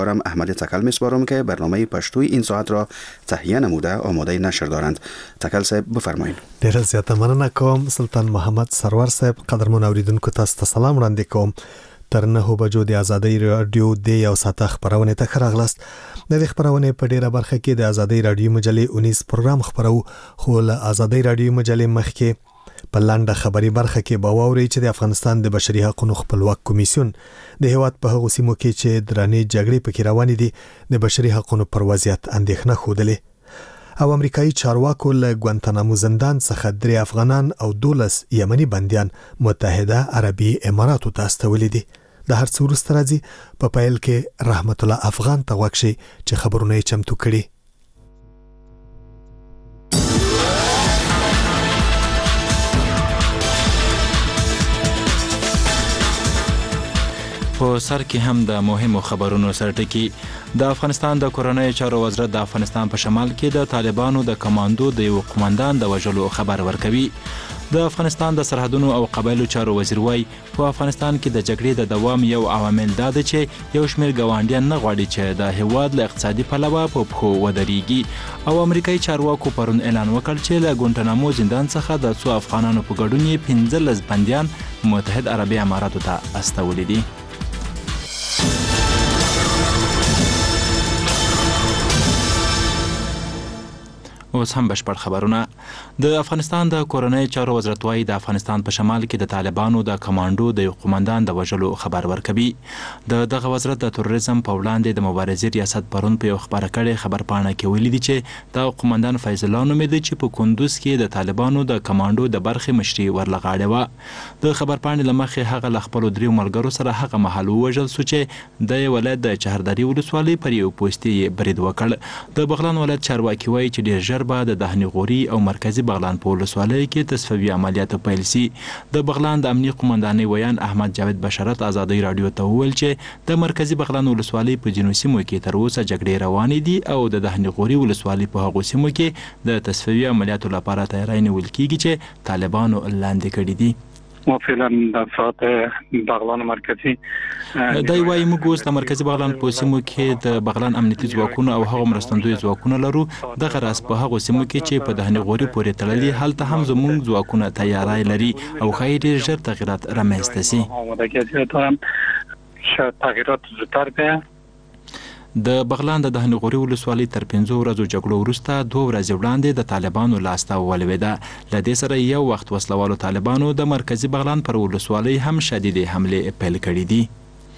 احمد تکل میسپارم که برنامه پشتوی این ساعت را تهیه نموده آماده نشر دارند. تکل صاحب بفرمایید. ډیره زیاته مننه کوم سلطان محمد سرور صاحب. قدرمن اوریدونکو تاسو ته سلام وړاندې کوم. تر 9 بجو د ازادۍ رادیو د یو ساعت خبرونه ته راغلاست. د خبرونه په ډیره برخه کې د ازادۍ رادیو مجلې 19 پروګرام خبرو، خو له ازادۍ رادیو مجلې مخکې په لاندې خبري برخه کې باوري چې د افغانستان د بشري حقوقو خپلواک کمیسیون د هیواد په هغو سیمو کې چې درانه جګړې پکې روانې دي د بشري حقوقو پر وضعیت اندېښنه خوده او امریکایي چارواکو له ګوانتانامو زندان څخه 3 افغانان او 12 یمني بنديان متحده عربي اماراتو ته استولي دي. د هر څه وروسته راځي په پایل کې رحمت الله افغان ته وکشي چې خبرونه یې چمتو کړي. په سر کې هم د مهمو خبرونو سرټکی. د افغانستان د کورنۍ چارو وزارت د افغانستان په شمال کې د طالبانو د کمانډو د یو قومندان د وژلو خبر ورکوي. د افغانستان د سرحدونو او قبایلو چارو وزیر وایي په افغانستان کې د جګړې د دوام یو عوامل دا دی چې یو شمېر ګاونډیان نه غواړي چې د هیواد له اقتصادي پلوه په پښو ودرېږي. او امریکایي چارواکو پرون اعلان وکړ چې له ګوانتانامو زندان څخه د 2 افغانانو په ګډون یې 15 بندیان متحد عربي اماراتو ته استولي دي. اوس هم بشپړ خبرونه. د افغانستان د کورنۍ چارو وزارت وايي د افغانستان په شمال کې د طالبانو د کمانډو د یو قومندان د وژلو خبر ورکوي. دغه وزارت د تروریزم په وړاندې د مبارزې ریاست پرون په یو خبره کړې خبرپاڼه کې ویلي دي چې د قومندان فیض الله نومېده چې په کندوز کې د طالبانو د کمانډو د برخې مشري ورلغاړې وه. د خبرپاڼې له مخې هغه له خپلو 3 ملګرو سره هغه مهال ووژل سو چې د ولایت د چهرداري ولسوالۍ پر یو پوستې برید وکړ. د بغلان ولایت چارواکي وايي چې ډېر ژر به د دهنی غوري او مرکزی بغلان په ولسوالۍ کې تصفیوي عملیات پیل سي. د بغلان د امنیت قومندانۍ ویان احمد جاوید بشارت ازادۍ رادیو ته وویل چې د مرکزی بغلان ولسوالۍ په جنوبي سیمو کې تر اوسه جګړې روانې دي او د دهنی غوري ولسوالۍ په هغو سیمو کې د تصفیوي عملیاتو لپاره تیاری نیول کیږي چې طالبانو لاندې کړي دي. ما فعلا در ساعت بغلان مرکزی دای وایي موږ اوس د مرکزی بغلان په سیمو کې د بغلان امنیتي ځواکونه او هغو مرستندوی ځواکونه لرو. دغه راز په هغو سیمو کې چې په دهنی غوري پورې تړلي هلته هم زموږ ځواکونه تیاری لري او ښایي ډېر ژر تغیرات رامنځته سي. آمادگی دارم شاید تغییرات زودتر بیاید. د بغلان د دهنی غوري ولسوالۍ تر 5 ورځو جګړو وروسته 2 ورځې وړاندې د طالبانو لاسته ولوېده. له دې سره یو وخت وسلوالو طالبانو د مرکزی بغلان پر ولسوالۍ هم شدیدې حملې پیل کړې دي.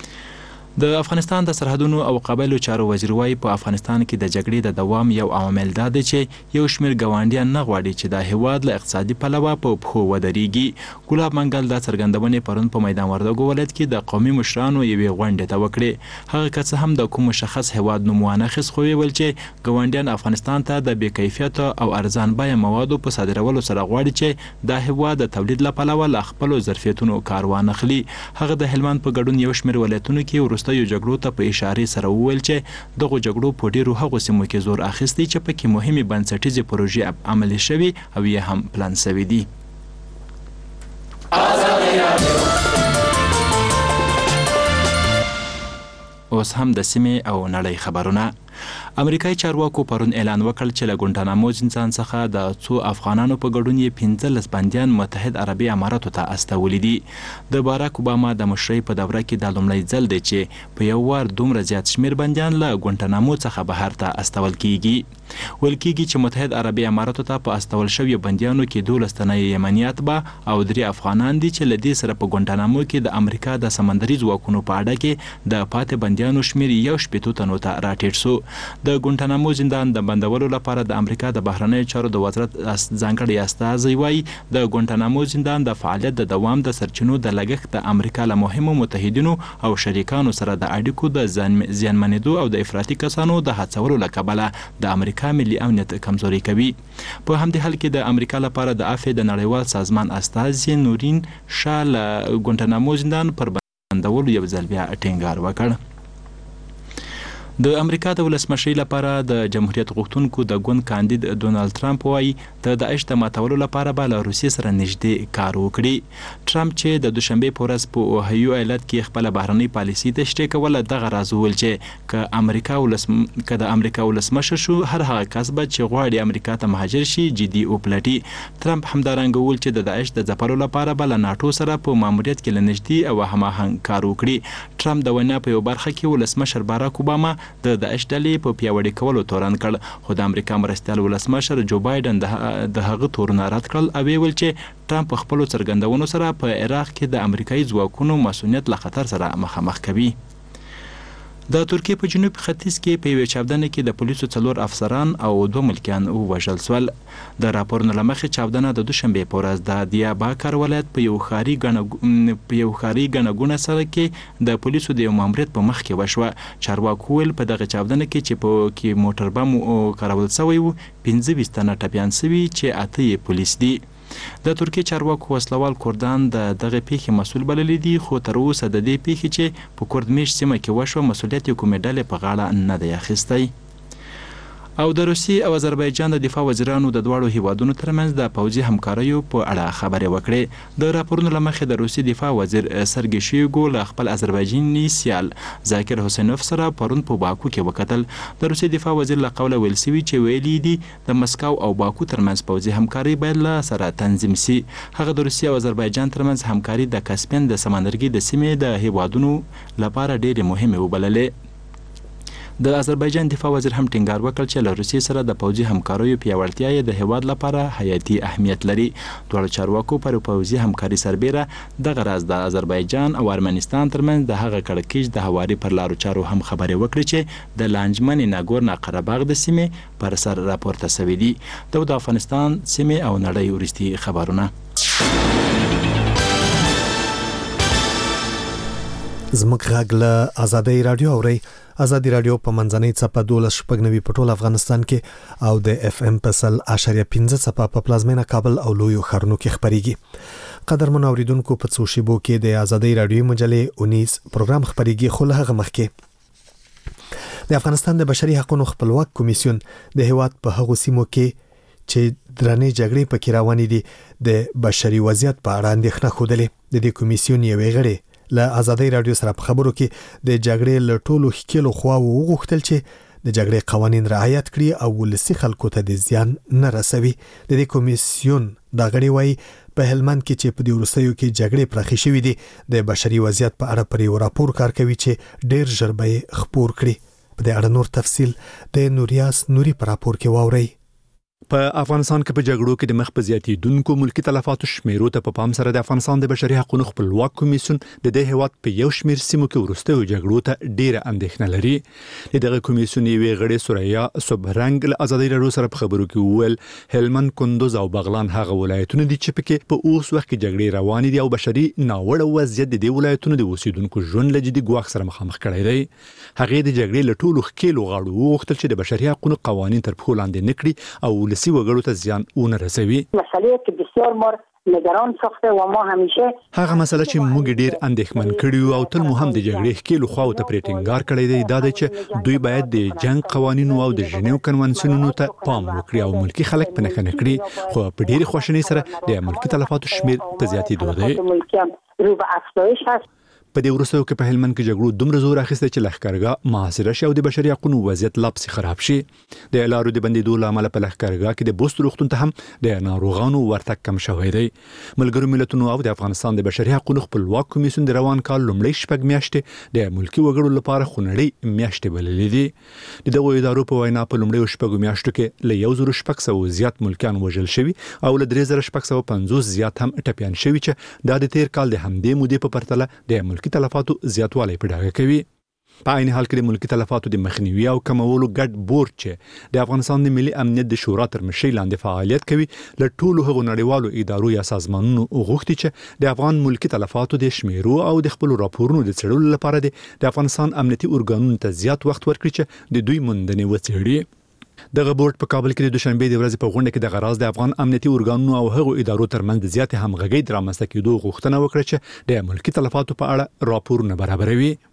د افغانستان د سرحدونو او قبایلو چارو وزیر وايي په افغانستان کې د جګړې د دوام یو عوامل دا دی چې یو شمېر ګاونډیان نه غواړي چې د هیواد له اقتصادي پلوه په پښو ودرېږي. ګلاب منګل دا څرګندونې پرون په میدان وردګو ولایت کې د قومي مشرانو یوې غونډې ته وکړې. هغه که څه هم د کوم مشخص هیواد نوم وانخیست، خو ویل چې ګاونډیان افغانستان ته د بې کیفیته او ارزان بیه موادو په صادرولو سره غواړي چې د هیواد د تولید له پلوه له خپلو ظرفیتونو کار وانخلي. هغه د هلمند په ګډون یو شمېر ولایتونو کې یو جګړو ته په اشاره سره وویل چې دغه جګړو په ډیرو هغو سیمو کې زور اخیستی چې پکې مهمه بنسټیزه پروژې عملي شوي او یې هم پلان شوي دي. اوس هم د سیمې او نړۍ خبرونه. امریکایي چارواکو پرون اعلان وکړ چې له ګوانتانامو زندان څخه د 2 افغانانو په ګډون یې 15 بندیان متحد عربي اماراتو ته استولي دي. د باراک اوباما د مشرۍ په دوره کې د لومړی ځل دی چې په یو وار دومره زیات شمېر بندیان له ګوانتانامو څخه بهر ته استول کیږي. ویل کیږي چې متحد عربي اماراتو ته په استول شویو بندیانو کې 12 تنه یمنیات به او 3 افغانان دي چې له دې سره په ګوانتانامو کې د امریکا د سمندري ځواکونو په اړه کې د پاتې بندیانو شمېر 1 تنو ته راټیټ سو. د ګوانتانامو زندان د بندولو لپاره د امریکا د بهرنیو چارو د وزارت ځانګړی استازی وایي د ګوانتانامو زندان د فعالیت د دوام د سرچینو د لګښت د امریکا له مهمو متحدینو او شریکانو سره د اړیکو د زیانمنېدو او د افراطي کسانو د هڅولو له کبله د امریکا ملي امنیت کمزوري کوي. په همدې حال کې د امریکا لپاره د عفو د نړیوال سازمان استازي نورین شاه له ګوانتانامو زندان پر بندولو یو ځل بیا ټینګار وکړ. د امریکا د ولسمشر لپاره د جمهوریت غوښتونکو د ګوند کاندید ډونالد ټرمپ وايي د داعش د ماتولو لپاره به له روسیې سره نږدې کار وکړي. ټرمپ چې د دوشنبه په ورځ په اوهایو ایالت کې خپل بهرنۍ پالیسي تشریح کوله دغه راز وویل چې که د امریکا ولسمشر شو هر هغه کس به چې غواړي امریکا ته مهاجر شي جدي وپلټي. ټرمپ همدارنګه وویل چې د داعش د ځپلو لپاره به له ناټو سره په ماموریت کې له نږدې او هماهنګ کار وکړي. ټرمپ د وینا په یو برخه کې ولسمشر باراک اوباما د داعش ډلې په پیاوړي کولو تورن کړ، خو د امریکا مرستیال ولسمشر جو بایدن د هغه تورونه رد کړل او ویل چې ټرمپ په خپلو څرګندونو سره په عراق کې د امریکایي ځواکونو مسؤلیت له خطر سره مخامخ کوي. د ترکیې په جنوب ختیځ کې په یوه چاودنه کې د پولیسو 4 افسران او 2 ملکیان ووژل شول. د راپورونو له مخې چاودنه د دوشنبه په ورځ د دیاباکر ولایت په یو ښاري ګڼه ګوڼه سره کې د پولیسو د یو ماموریت په مخ کې وشوه. چارواکو ویل په دغه چاودنه چې موټر بم کارول شوی و 25 تنه ټپیان شوي چې 8 یې پولیس دي. د ترکیې چارواکو وسلوال کردان د دغه پیښې مسؤل بللی دي، خو تر اوسه د دې پیښې چې په کردمیش سیمه کې وشوه مسؤلیت یې کومې ډلې په غاړه نه دی اخیستی. او د روسیې او آذربایجان د دفاع وزیرانو د دواړو هیوادونو ترمنځ د پوځي همکاریو په اړه خبرې وکړې. د راپورونو له مخې د روسیې دفاع وزیر سرګی شویګو له خپل آذربایجاني سیال ذاکر حسینوف سره پرون په باکو کې وکتل. د روسیې دفاع وزیر له قوله ویل سوي چې ویلي دي د مسکو او باکو ترمنځ پوځي همکاري باید له سره تنظیم سي. هغه د روسیې او آذربایجان ترمنځ همکاري د کاسپین د سمندرګي د سیمې د هیوادونو لپاره ډېرې مهمه وبللې. د آذربایجان دفاع وزیر هم ټینګار وکړ چې له روسیې سره د پوځي همکاریو پیاوړتیا یې د هیواد لپاره حیاتي اهمیت لري. دواړو چارواکو پر پوځي همکاري سربیره دغه راز د آذربایجان او ارمنستان ترمنځ د هغه کړکېچ د هواري پر لارو چارو هم خبرې وکړې چې د لانجمن ناګورنا قرهباغ د سیمې پر سر راپورته شوي دي. د افغانستان سیمې او نړۍ وروستي خبرونه. زموږ غږ له ازادۍ رادیو اورئ. ازادي رادیو په منځنۍ څپه 12.9 په ټول افغانستان کې او د اف ام په 100.5 څپه په پلازمینه کابل او لویو ښارونو کې خبريږي. قدرمن اوریدونکو په څو شیبو کې د ازادي رادیو مجلې 19 پروګرام خبريږي، خو له هغه مخکې د افغانستان د بشري حقوقو خپلواک کمیسیون د هیواد په هغو سیمو کې چې درنې جګړې پکې روانې دي د بشري وضعیت په اړه اندېښنه خوده. د دې کمیسیون یوې غړي له ازادي رادیو سره په خبرو کې د جګړې له ټولو ښکېلو خواوو وغوښتل چې د جګړې قوانین رعایت کړي او ولسي خلکو ته د زیان نه رسوي. د دې کمیسیون دا غړي وایي په هلمند کې چې په دې وروستیو کې جګړې پراخې شوې دي د بشري وضعیت په اړه پر یو راپور کار کوي چې ډېر ژر به خپور کړي. په دې اړه نور تفصیل د نوریاس نوري پر راپور کې واورئ. په افغانستان کې په جګړو کې د مخ په زیاتېدونکو ملکی تلفاتو شمیرو ته په پام سره د افغانستان د بشري حقوقو خپلواک کمیسیون د دې هیواد په یو شمیر سیمو کې ورستیو جګړو ته ډیره اندېښنه لري. دغه کمیسیون یې غړي سوریا صبرنګ له ازادي رادیو سره په خبرو کې وویل هلمند، کندوز او بغلان هغه ولایتونه دي چې پکې په اوس وخت کې جګړې روانې دي او بشري ناوړه وضعیت د دې ولایتونو د اوسیدونکو ژوند له جدي ګواښ سره مخامخ کړی دی. هغه د جګړې له ټولو ښکېلو غاړو وغوښتل چې د بشري حقوقو قوانین تر پښو لاندې نه کړي او ولسي وګړو ته زیان ونه رسوي. مسئله که بسیار ما نگران ساخته و ما همیشه هغه مسله چې موږ ډیر اندېښمن کړیو او تل مو هم د جګړې ښکېلو خواو ته پریټینګار کړی دی دا دی چې دوی باید د جنگ قوانینو او د ژنیو کنوانسیونونو ته پام وکړي او ملکی خلک په نښه کړي، خو په ډیره خوشنۍ سره د ملکی تلفاتو شمیر په زیاتېدو دی. رو به افزایش هست. په دې وروستیو کې په هلمند کې جګړو دومره زور اخیسته چې لښکرګاه محاصره شي او د بشري حقوقو وضعیت لا پسې خراب شي. د لارو د بندیدو له امله په لښکرګاه کې د بوست روغتون ته هم د ناروغانو ورتګ کم شوی دی. ملګرو ملتونو او د افغانستان د بشري حقوقو خپلواک کمیسیون د روان کال لومړۍ شپږ میاشتې د ملکی وګړو لپاره خونړۍ میاشتې بللې دي. دغه ادارو په وینا په لومړۍ شپږ میاشتو کې له 1600 زیات ملکیان وژل شوي او له 3650 زیات هم ټپیان شوي چې د تیر کال د همدې مودې په پرتله د ملکی تلفاتو زیاتوالی په ډاګه کوي. په عین حال کې د ملکی تلفاتو د مخنیوي او کمولو ګډ بورډ چې د افغانستان د ملي امنیت د شورا تر مشرۍ لاندې فعالیت کوي له ټولو هغو نړیوالو ادارو یا سازمانونو غوښتي چې د افغان ملکی تلفاتو د شمیرو او د خپل راپورونو د څېړلو لپاره د افغانستان امنیتي ارګانونو ته زیات وخت ورکړي چې د دوی موندنې وڅېړي. دغه بورډ په کابل کې د دوشنبه د ورځې په غونډه کې د غراز د افغان امنیتي ارګانونو او هغو ادارو ترمنځ د زیاتې همغږۍ د رامنځته کېدو غوښتنه وکړه چې د ملکی تلفاتو په اړه راپورونه برابروي.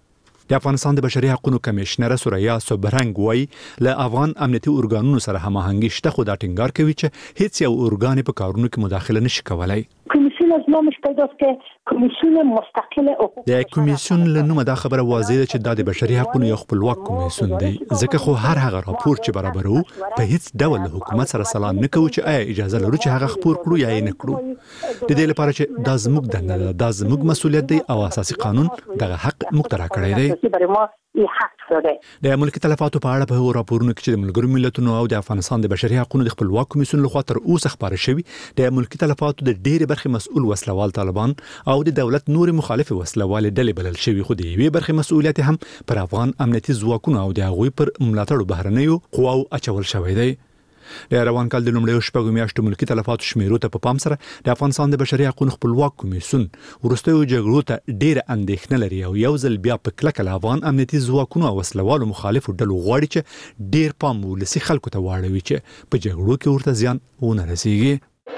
د افغانستان د بشري حقوقو کمشنر سوریا صبرنګ وای له افغان امنیتي ارګانونو سره هماهنګي شته، خو دا ټینګار کوي چې هیڅ یو ارګان په کارونو کې مداخله نشي کولای. کمیسیون از نامش پیداست که کمیسیون مستقل حقوق د کمیسیون له نومه دا خبره واضح ده چې د بشري حقوقو یو خپلواک کمیسیون دی، ځکه خو هر هغه راپور چې برابرو په هیڅ ډول له حکومت سره سلام نه کوي چې آیا اجازه لرو چې هغه خپور کړو یا نه کړو. د دې لپاره چې دا زموږ دنده ده، دا زموږ مسولیت دی او اساسي قانون دغه حق مقترح کړی دی. د ملکی تلفاتو په اړه په راپورونو کې چې د ملګرو ملتونو او د افغانستان د بشري حقوقو د خپلواک کمیسیون لخوا تر اوسه خبره شوی، د ملکی تلفاتو د ډېرې برخې مسؤل وسلوال طالبان او د دولت نور مخالف وسلوال ډلې بلل شوی، خو د یوې برخې مسؤلیت هم پر افغان امنیتي ځواکونو او د هغوی پر ملاتړو بهرنیو قواو اچول شوی دی. د روان کال د لومړیو شپږو میاشتو ملکی تلفاتو شمیرو ته په پام سره د افغانستان د بشري حقوقو خپلواک کمیسیون وروستیو جګړو ته ډېره اندېښنه لري او یو ځل بیا په کلکه له افغان امنیتي ځواکونو او وسلوالو مخالفو ډلو غواړي چې ډېر پام ولسي خلکو ته واړوي چې په جګړو کې ورته زیان ونه رسیږي.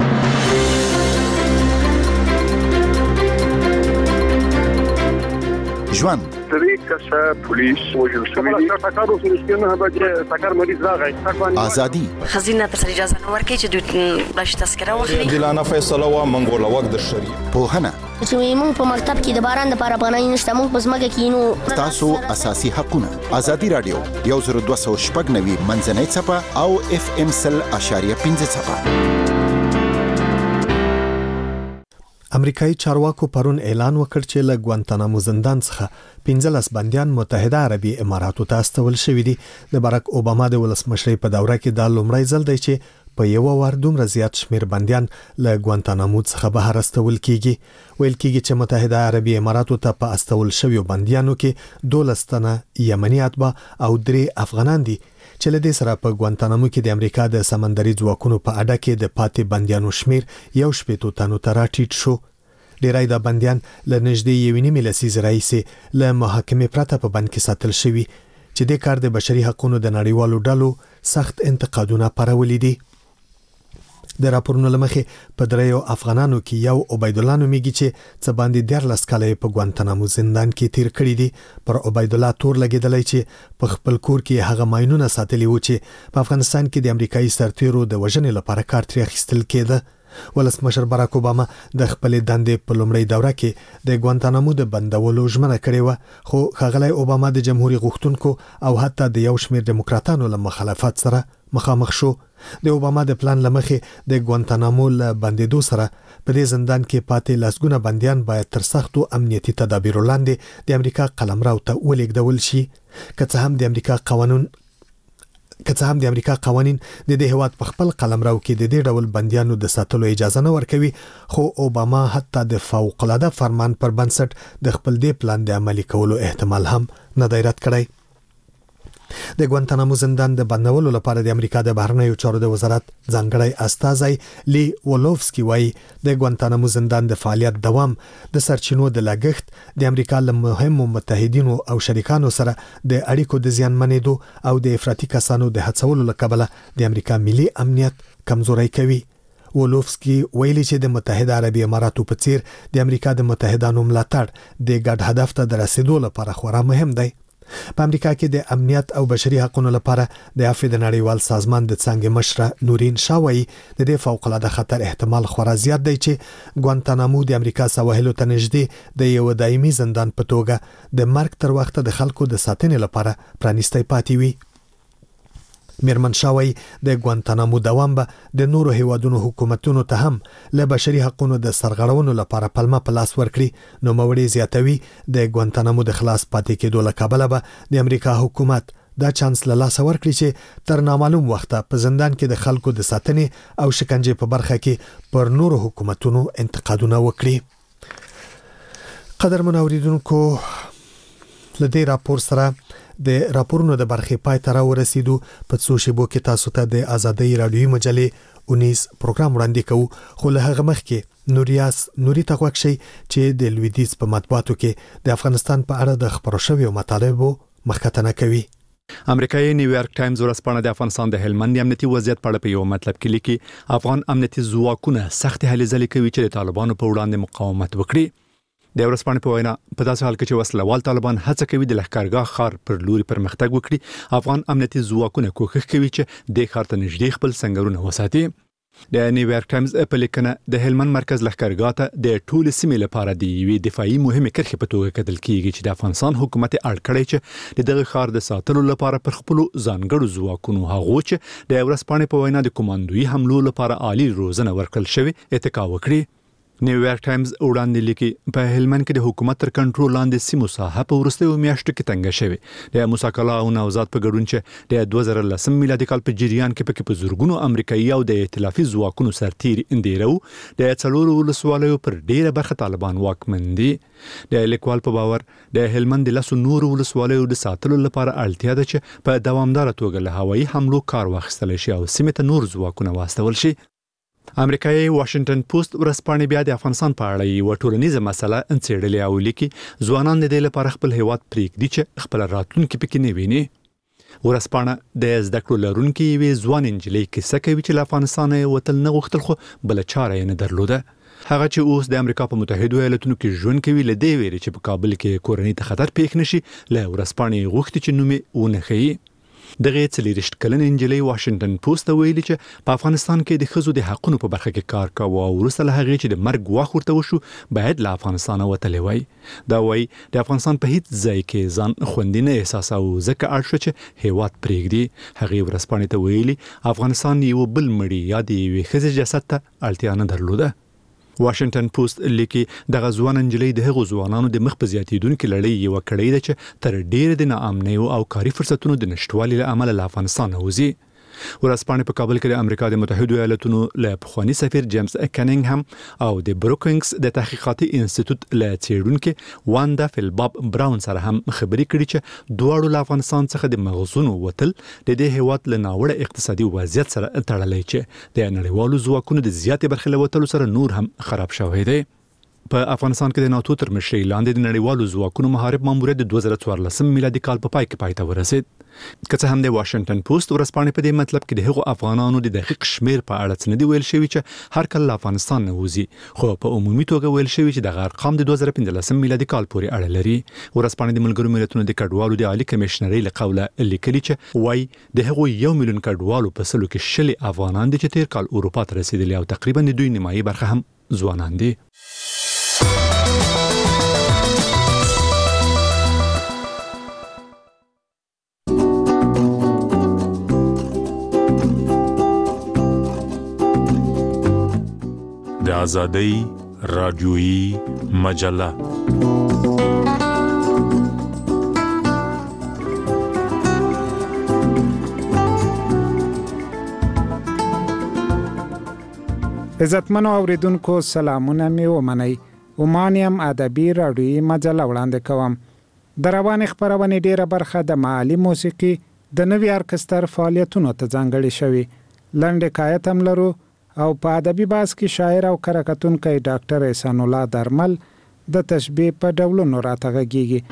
ژوند پولیس وجل شوی ټاکارو سرسکینه به ټاکار مریض راغی ازادي خزینه تر اجازه نه ورکړي چې دوی بلش تذکره واخلي دلانه فیصله وا منګول وخت د شری پوهنه چې موږ په مکتب کې د باران لپاره بنای نشته، موږ په ځمکه کې نو تاسو اساسي حقونه. ازادي رادیو 102.9 منځنۍ صفه او FM 100.5 صفه. امریکایي چارواکو پرون اعلان وکړ چې له ګوانتانامو زندان څخه 15 بنديان متحده عربي اماراتو ته استول شوي دي. د باراک اوباما د ولسمشرۍ په دوره کې دا لومړی ځل دی چې په یو وار دومره زیات شمیر بنديان له ګوانتانامو څخه بهر استول کیږي. ویل کیږي چې متحده عربي اماراتو ته په استول شویو بنديانو کې 12 تنه یمني اتباع او 3 افغانان دي چې له دې سره په ګوانتانامو کې د امریکا د سمندري ځواکونو په اډه کې د پاتې بنديانو شمیر 1.8 تنو ته راټیټ شو. ډیری د بنديان له نږدې 1.5 لسیزې راهیسې له محاکمې پرته په بند کې ساتل شوي چې د کار د بشري حقوقو د نړیوالو ډلو سخت انتقادونه پرولي دي. د راپورونو لمخې په دریو افغانانو کې یو عبید الله نومیږي چې څه باندې 14 کاله په ګوانتانامو زندان کې تیر کړی دي. پر عبید الله تور لګیدلی چې په خپل کور کې هغه ماینونه ساتلي و چې په افغانستان کې د امریکایي سرتیرو د وژنې لپاره کار ترې اخیستل کېده. ولسمشر باراک اوباما د خپل دندې په لومړۍ دوره کې د ګوانتانامو د بندولو ژمنه کړې و، خو ښاغلی اوباما د جمهوریت غوښتونکو او حتی د یو شمېر دیموکراتانو له مخالفت سره مخامخ شو. د اوباما د پلان لمخې د ګوانتانامو له بندیدو سره په دې زندان کې پاتې لسګونه بنديان باید تر سختو امنیتي تدابیرو لاندې د امریکا قلمرو ته ولېږدول شي. که څه هم د امریکا قوانین د دې هیواد په خپل قلمرو کې د دې ډول بنديانو د ساتلو اجازه نه ورکوي، خو اوباما حتی د فوق العاده فرمان پر بنسټ د خپل دې پلان د عملي کولو احتمال هم نه دی رد کړی. د ګوانتانامو زندان د بندولو لپاره د امریکا د بهرنیو چارو د وزارت ځانګړی استازی لی ولوفسکی وایي د ګوانتانامو زندان د فعالیت دوام د سرچینو د لګښت د امریکا له مهمو متحدینو او شریکانو سره د اړیکو د زیانمنېدو او د افراطي کسانو د هڅولو له کبله د امریکا ملي امنیت کمزوری کوي. ولوفسکی ویلي چې د متحده عربي اماراتو په څیر د امریکا د متحدانو ملاتړ د ګډ هدف ته د رسیدو لپاره خورا مهم دی. په امریکا کې د امنیت او بشري حقوقو لپاره د عفو د نړیوال سازمان د څنګه مشره نورین شاوی د دې فوق العاده خطر احتمال خورا زیات دی چې ګوانتانامو د امریکا سواحلو ته نږدې د یو دایمي زندان په توګه د مرګ تر وخته د خلکو د ساتنې لپاره پرانیستی پاتې وي. میرمن شاوی د ګوانتانامو دوام به د نورو هیوادونو حکومتونو ته هم له بشري حقوقو د سرغړونو لپاره پلمه په لاس ورکړي. نو موري زیاتوي د ګوانتانامو د خلاص پاتې کېدو له کبله به د امریکا حکومت دا چانس له لاس ورکړي چې تر نامعلوم وخته په زندان کې د خلکو د ساتنې او شکنجې په برخه کې پر نورو حکومتونو انتقادونه وکړي. قدرمن اوریدونکو، لدې راپور سره د راپورونو د برخې پای ته راورسېدو. په څو شیبو کې تاسو ته د آزادۍ رادیوي مجلې 19 پروګرام وړاندې کوو، خو له هغه مخکې نوري ته غوږ شئ چې د لویدیځ په مطبوعاتو کې د افغانستان په اړه د خبرو شویو مطالبو مخکتنه کوي. امریکایي نیویارک ټایمز ورځپاڼه د افغانستان د هلمند امنیتي وضعیت په اړه په یو مطلب کې لیکي افغان امنیتي ځواکونه سخت هلې ځلې کوي چې د طالبانو په وړاندې مقاومت وکړي. د ورسپانې په وینا په داسې حال کې چې وسلوال طالبان هڅه کوي د لښکرګاه ښار پر لوري پرمختګ وکړي، افغان امنیتي ځواکونه کوښښ کوي چې د ښار ته نږدې خپل سنگرونه وساتي. د نیویارک ټایمز په لیکنه د هلمند مرکز لښکرګاه ته د ټول سیمې لپاره د یوې دفاعي مهمې کرښې په توګه کتل کیږي چې د افغانستان حکومت اړ کړی چې دغه ښار د ساتلو لپاره پر خپل ځانګړو ځواکونو هغو چې د ورسپانې په وینا د کوماندوي حملو لپاره عالی روزنه ورکړل شوی اتکا وکړي. نیویارک ټایمز وړاندې لیکي په هلمند کې د حکومت تر کنټرول لاندې سیمو ساحه په وروستیو میاشتو کې تنګه شوې. د موسی کلا او نوزاد په ګډون چې د 2010 میلادي کال په جریان کې پکې په زورګونو امریکایي او د ائتلافي ځواکونو سرتیر اندیرو د څلورو ولسوالیو پر ډیره برخه طالبان واکمن دي. د لیکوال په باور د هلمند د لاسو نور ولسوالیو د ساتلو لپاره اړتیا ده چې په دوامدار توګه له هوایي حملو کار واخیستل شي او سیمه ته نور ځواکونه واستول شي. امریکایي واشنگټن پوسټ ورځپاڼې بیا د افغانستان په اړه یو ټولنیزه مسله انڅېړلې او لیکي ځوانان د دې لپاره خپل هیواد پریږدي چې خپل راتلونکي پکې نه ویني. ورځپاڼه د زده کړو لرونکي یوې ځوان نجلۍ کیسه کوي چې له افغانستانه وتل نه غوښتل خو بل چاره یې نه درلوده. هغه چې اوس د امریکا په متحده ایالاتونو کې ژوند کوي له دې ویرې چې په کابل کې کورنۍ ته خطر پیښ نشي له ورځپاڼې غوښتي چې نوم یې ونه ښیي. دغه 40 کلنې نجلۍ واشنگټن پوسټ ته ویلي چې په افغانستان کې د ښځو د حقوقو په برخه کې کار کوي او وروسته له هغې چې د مرګ واخ ورته وشو باید له افغانستانه وتلی وای. دا وایي د افغانستان په هیڅ ځای کې ځان خوندي نه احساساوه ځکه اړ شو چې هیواد پرېږدي. هغې ورځپاڼې ته ویلي افغانستان یو بل مړي یا د یوې ښځې جسد ته اړتیا نه درلوده. واشنگټن پوسټ لیکي دغه ځوان نجلۍ د هغو ځوانانو د مخ په زیاتېدونکو لړۍ یو کړی ده چې تر ډېر د ناامنۍ او کاري فرصتونو د نشټوالي له امله له افغانستان وځي. ورځپاڼې په کابل کې د امریکا د متحده ایالاتونو له پخواني سفیر جیمز کنینګهم او د بروکینګز د تحقیقاتي انسټیټیوټ له څېړونکو واندا فیلباب براون سره هم خبرې کړي چې دواړو له افغانستان څخه د مغزونو وتل د دې هیواد له ناوړه اقتصادي وضعیت سره تړلی چې د نړیوالو ځواکونو د زیاتې برخې له وتلو سره نور هم خراب شوی دی. په افغانستان کې د ناتو تر مشرۍ لاندې د نړیوالو ځواکونو محارب ماموریت د 2014 میلادي کال په پای ته ورسید. که څه هم د واشنگټن پوسټ ورځپاڼې په دې مطلب کې د هغو افغانانو د دقیق شمیر په اړه څه نه دی ویل شوي چې هر کله له افغانستان نه وځي، خو په عمومي توګه ویل شوي چې دغه ارقام د 2015 میلادي کال پورې اړه لري. ورځپاڼې د ملګرو ملتونو د کډوالو د عالی کمشنرۍ له قوله لیکلي چې وایي د هغو 1 میلیون کډوالو په سلو کې شل افغانان دي چې تیر کال اروپا ته رسیدلي او تقریبا د دوی نیمایي برخه هم ځوانان دي. د آزادۍ رادیویی مجله عزتمنو اوریدونکو سلامونه می ومنئ. ومانیم ادبي رادیویی مجله وړاندې کوم. د روانې خپرونې ډیره برخه د محلي موسیقي د نوي ارکستر فعالیتونو ته ځانګړې شوې. لنډ حکایت هم لرو او په ادبي بحث کې شاعر او کره ډاکټر احسان الله درمل د تشبیه په ډولونو راته غږیږي.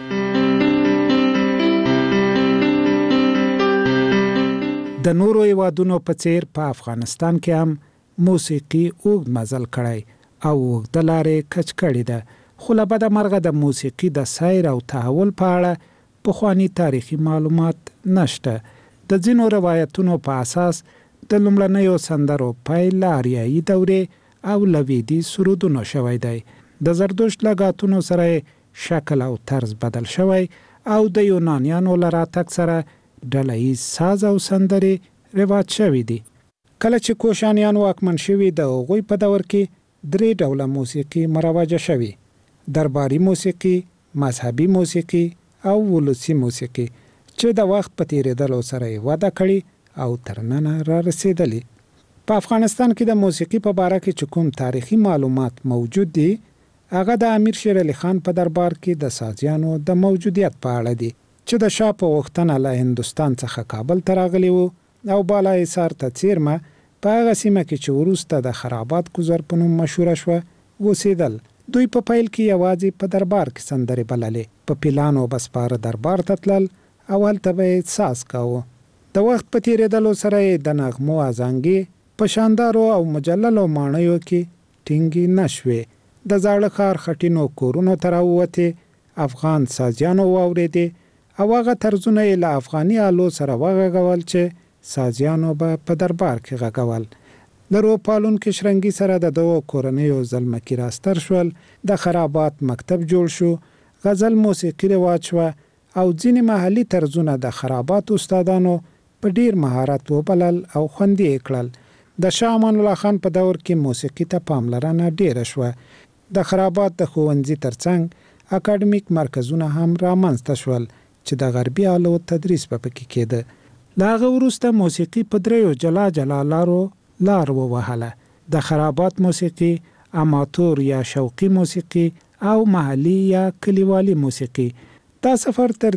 د نورو هیوادونو په څیر په افغانستان کې هم موسیقي اوږد مزل کړی او اوږده لارې کچ کړې ده، خو له بده مرغه د موسیقي د سیر او تحول په اړه پخواني تاریخي معلومات نشته. د ځینو روایتونو په اساس د لومړنیو سندرو پیل آریایي دورې او لویدي سرودونو شوی دی. د زردشت لغاتونو سره شکل او طرز بدل شوی او د یونانیانو له راتګ سره ډله‌ییز ساز او سندرې رواج شوي دي. کله چې کوشانیان واکمن شوي د هغوی په دور کې 3 ډوله موسیقي مروجه شوي: درباري موسیقي، مذهبي موسیقي او ولسی موسیقي، چې د وخت په تیریدلو سره وده کړي او تر ننه را رسیدلی. په افغانستان کې د موسیقي په باره کې چې کوم تاریخي معلومات موجود دي هغه د امیر شیر علي خان په دربار کې د سازیانو د موجودیت په اړه دي چې د شاه په وختونه له هندستان څخه کابل ته راغلي وو او بالا حصار ته څیرمه په هغه سیمه کې چې وروسته د خرابات ګذر په نوم مشهوره شوه اوسېدل. دوی په پیل کې یوازې په دربار کې سندرې بللې، په پیلانو بسپاره دربار ته تلل او هلته به یې ساز کاوه. د وخت په تیریدلو سره یې د نغمو ازانګې په شاندارو او مجللو ماڼیو کې ټینګې نه شوې. د زاړه ښار خټینو کورونو ته راووتې، افغان سازیانو واورېدې او هغه طرزونه یې له افغاني آلو سره وغږول چې سازیانو به په دربار کې غږول. د روپالونکو شرنګي سره د دوو کورنیو زلمکي راستر شول، د خرابات مکتب جوړ شو، غزل موسیقي رواج شوه او ځینې محلي طرزونه د خرابات استادانو په ډیر مهارت وبلل او خوندي یې کړل. د شاه امان الله خان په دور کې موسیقي ته پاملرنه ډیره شوه. د خرابات د ښوونځي ترڅنګ اکاډمیک مرکزونه هم رامنځته شول چې د غربي آلو تدریس په پکې کېده. له هغه وروسته موسیقي په دریو جلا جلا لار ووهله. د خرابات موسیقي، اماتور یا شوقي موسیقي او محلي یا کلیوالي موسیقي. دا سفر تر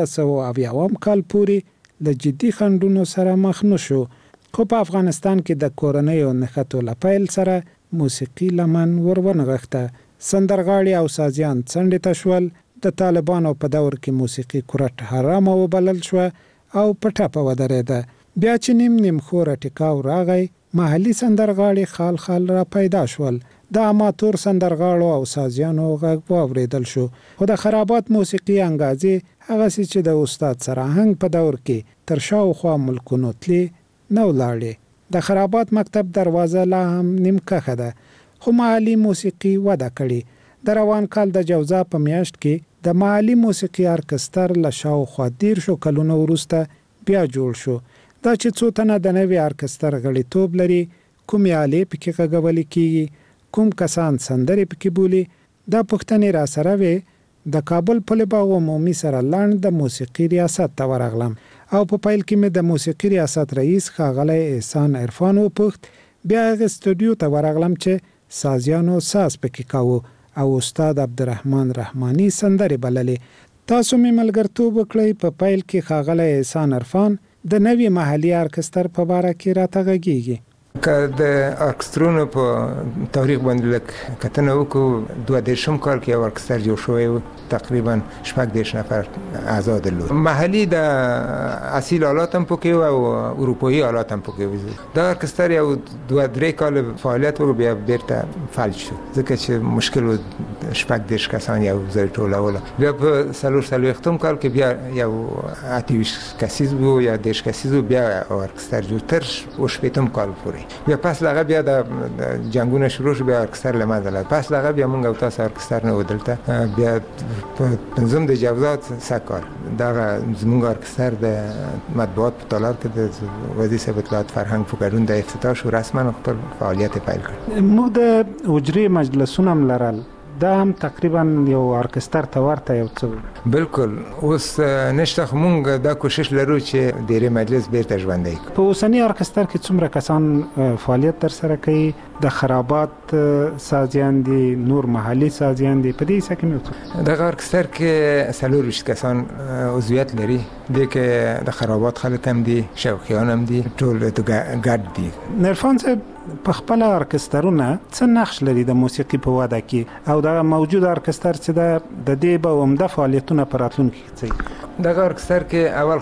1490 کال پورې له جدي خنډونو سره مخ نشو، خو په افغانستان کې د کورنیو نښتو له پیل سره موسیقي لمن ورونغښته. سندرغاړي او سازیان څنډې ته شول. د طالبانو په دور کې موسیقي کورټ حرامه وبلل شوه او په ټپه ودرېده. بیا چې نیم خوره ټیکاو راغی، محلي سندرغاړي خال خال را پیدا شول. د اماتور سندرغاړو او سازیانو غږ واورېدل شو. خو د خرابات موسیقي انګازې هغه چې د استاد سراهنګ په دور کې تر شاوخوا ملکونو تلې نه ولاړې. د خرابات مکتب دروازه لا هم نیم کښه ده، خو محلي موسیقي وده کړې. د روان کال د جوزا په میاشت کې د محلي موسیقي ارکستر له شاوخوا 13 کلونو وروسته بیا جوړ شو. دا چې څو تنه د نوي ارکستر غړیتوب لري، کومې آلې پکې غږول کېږي، کوم کسان سندرې پکې بولي، دا پوښتنې را سره وې. د کابل پل باغ عمومي سره لاند د موسیقي ریاست ته ورغلم او په پیل کې مې د موسیقي ریاست رئیس ښاغلی احسان عرفان وپوښت. بیا هغه سټوډیو ته ورغلم چې سازیانو ساز پکې کاوه او استاد عبدالرحمن رحماني سندرې بللې. تاسو مې ملګرتوب وکړئ. په پیل کې ښاغلی احسان عرفان د نوي محلي ارکستر په باره کې راته غږیږي. که د ارکسترونو په تاریخ باندې لږ کتنه وکړو، 22 کال کې یو ارکستر جوړ شوی و، تقریبا 14 نفر اعضا درلود. محلي د اصیل آلات هم پکې و او اروپایي آلات هم پکې و. دا ارکستر یو 2-3 کال فعالیت وکړ، بیا بیرته فلج شو ځکه چې مشکل و 14 کسان یو ځای ټولول. بیا په 43 کال کې بیا یو 28 کسیز و یا 10 کسیز و، بیا ارکستر جوړ تر 18 کال پورې. بیا پس لغه بیا د جنگونه شروع شو، بیا ارکستر لمنځه لاړ. پس لغه بیا مونږ او تاسو ارکستر نه ودلته بیا په تنظیم د جوزات سکار دا زمونږ ارکستر د مطبوعات په تالار کې د وزیر صاحب اطلاعات فرهنګ په ګډون د افتتاح شو، رسما خپل فعالیت پیل کړ. موږ د حجرې مجلسونه هم لرل، دا هم تقریبا یو ارکستر ته ورته یو څه. بالکل. اوس نشته، خو مونږ دا کوشش لرو چې ډېری مجلس بیرته ژوندی کړو. په اوسني ارکستر کې څومره کسان فعالیت ترسره کوي؟ د خرابات سازیان دي، نور محلي سازیان دي، په دې حصه کې مې دغه ارکستر کې 24 کسان عضویت لري. دې کې د خرابات خلک هم دي، شوقیان هم دي، ټول ګډ دي. عرفان صاحب په خپل ارکسترونه څه نقش لري د موسیقي په وده کې، او دا موجود ارکستر چې د دې به عمده فعالیتونه په راتلونکي کې کوي؟ دغه ارکستر کې اول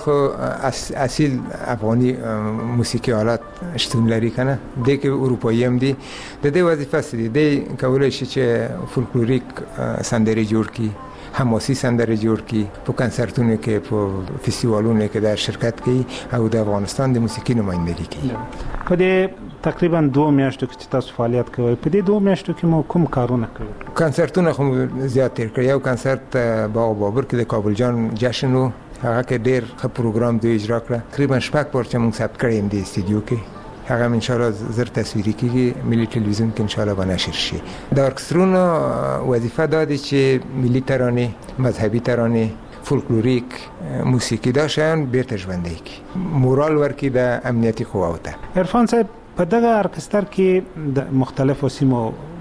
خو اصیل افغاني موسیقي آلات شتون لري کنه، د کې اروپایي هم دي. د دې وظیفه څه دي؟ د کولای شي چې فولکلوریک سندرې جوړ کړي، حماسي سندرې جوړ کړي، په کنسرتونو کې، په فستیوالونو کې در شرکت کوي او د افغانستان د موسیقي نمایندګي کوي. په دې تقریبا 2 میاشتو کې چې تاسو فعالیت کوئ، په دې 2 میاشتو کې مو کوم کارونه کړل؟ کنسرتونه خو زیات تیر کړی. یو کنسرت باغ بابر کې د کابل جان جشن و، هغه کې ډیر ښه پروګرام دوی اجرا کړ. تقریبا 6 پارچه موږ ثبت کړی یم د استودیو کې. هغه ان شاء الله زر تصویری کیږي، ملي ټلویزیون کې ان شاء الله به نشر شي. د ارکسترونو وظیفه دا ده چې ملي ترانې، مذهبي ترانې، فولکلوریک موسیقي دا شیان بیرته ژوندی کړي، مورال ورکړي د امنیتي قواو ته. عرفان صاحب، په دغه ارکستر کې د مختلفو سیمو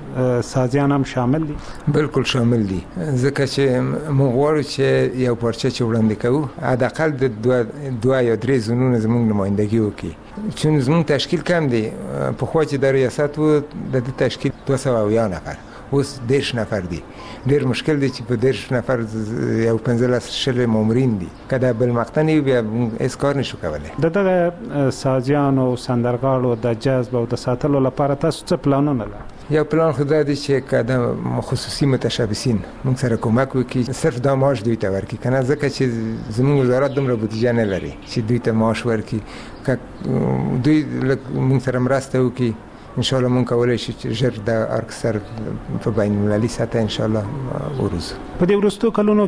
سازیان هم شامل دي؟ بالکل شامل دي، ځکه چې موږ غواړو چې یو پارچه چې وړاندې کوو حداقل د 2 یا 3 زونونو زموږ نمایندګي وکړي. چون زموږ تشکیل کم دی. پخوا چې د ریاست و د تشکیل 200 نفر، اوس 10 نفر دي. ډیر مشکل دی چې په 10 نفر یو 15 مامورین دي. که دا بل مقطع بیا هیڅ کار نشو کولی. دغه سازیان او سندرغاړو د جذب او د ساتلو لپاره تاسو څه پلانونه لرئ؟ یا پلان خدا دی چې کده خصوصي متشبثین موږ سره کومک وکړي صرف دا معاش دوی ته ورکړي کنه ځکه چې زموږ وزارت دومره بودیجه نه لري چې دوی ته معاش ورکړي که دوی موږ سره مرسته وکړي ان شاء الله مونږ کولای شو چې ژر د ارکستر په بین المللي سطح ان شاء الله وروزو. په دې وروستو کلونو